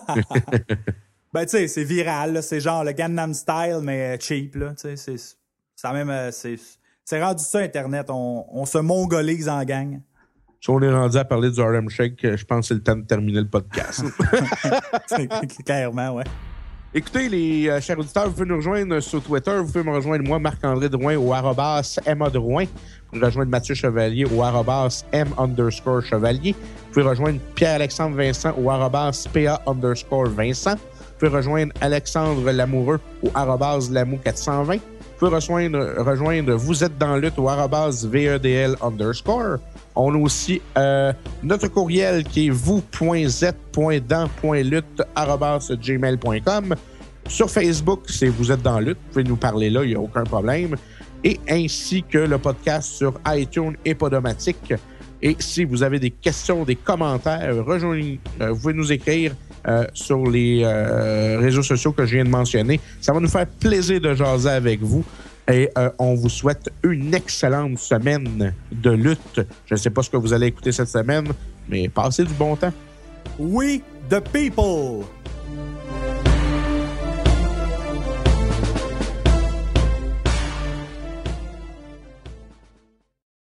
Ben, tu sais, c'est viral. Là. C'est genre le Gangnam Style, mais cheap. Là. C'est, c'est, c'est, même, c'est, c'est rendu ça, Internet. On, on se mongolise en gang. Si on est rendu à parler du Harlem Shake, je pense que c'est le temps de terminer le podcast. Clairement, ouais. Écoutez, les euh, chers auditeurs, vous pouvez nous rejoindre sur Twitter. Vous pouvez me rejoindre, moi, Marc-André Drouin, au arrobas M A Drouin. Vous pouvez rejoindre Mathieu Chevalier au arrobas M underscore Chevalier. Vous pouvez rejoindre Pierre-Alexandre Vincent au arrobas P A underscore Vincent. Vous pouvez rejoindre Alexandre Lamoureux au arrobas Lamou quatre cent vingt. Vous pouvez rejoindre, rejoindre Vous êtes dans lutte au arrobas V E D L underscore. On a aussi euh, notre courriel qui est vous point z point dans point lutte arobase gmail point com. Sur Facebook, c'est Vous êtes dans lutte. Vous pouvez nous parler là, il n'y a aucun problème. Et ainsi que le podcast sur iTunes et Podomatic. Et si vous avez des questions, des commentaires, rejoignez, euh, vous pouvez nous écrire euh, sur les euh, réseaux sociaux que je viens de mentionner. Ça va nous faire plaisir de jaser avec vous. Et euh, on vous souhaite une excellente semaine de lutte. Je ne sais pas ce que vous allez écouter cette semaine, mais passez du bon temps. We the people!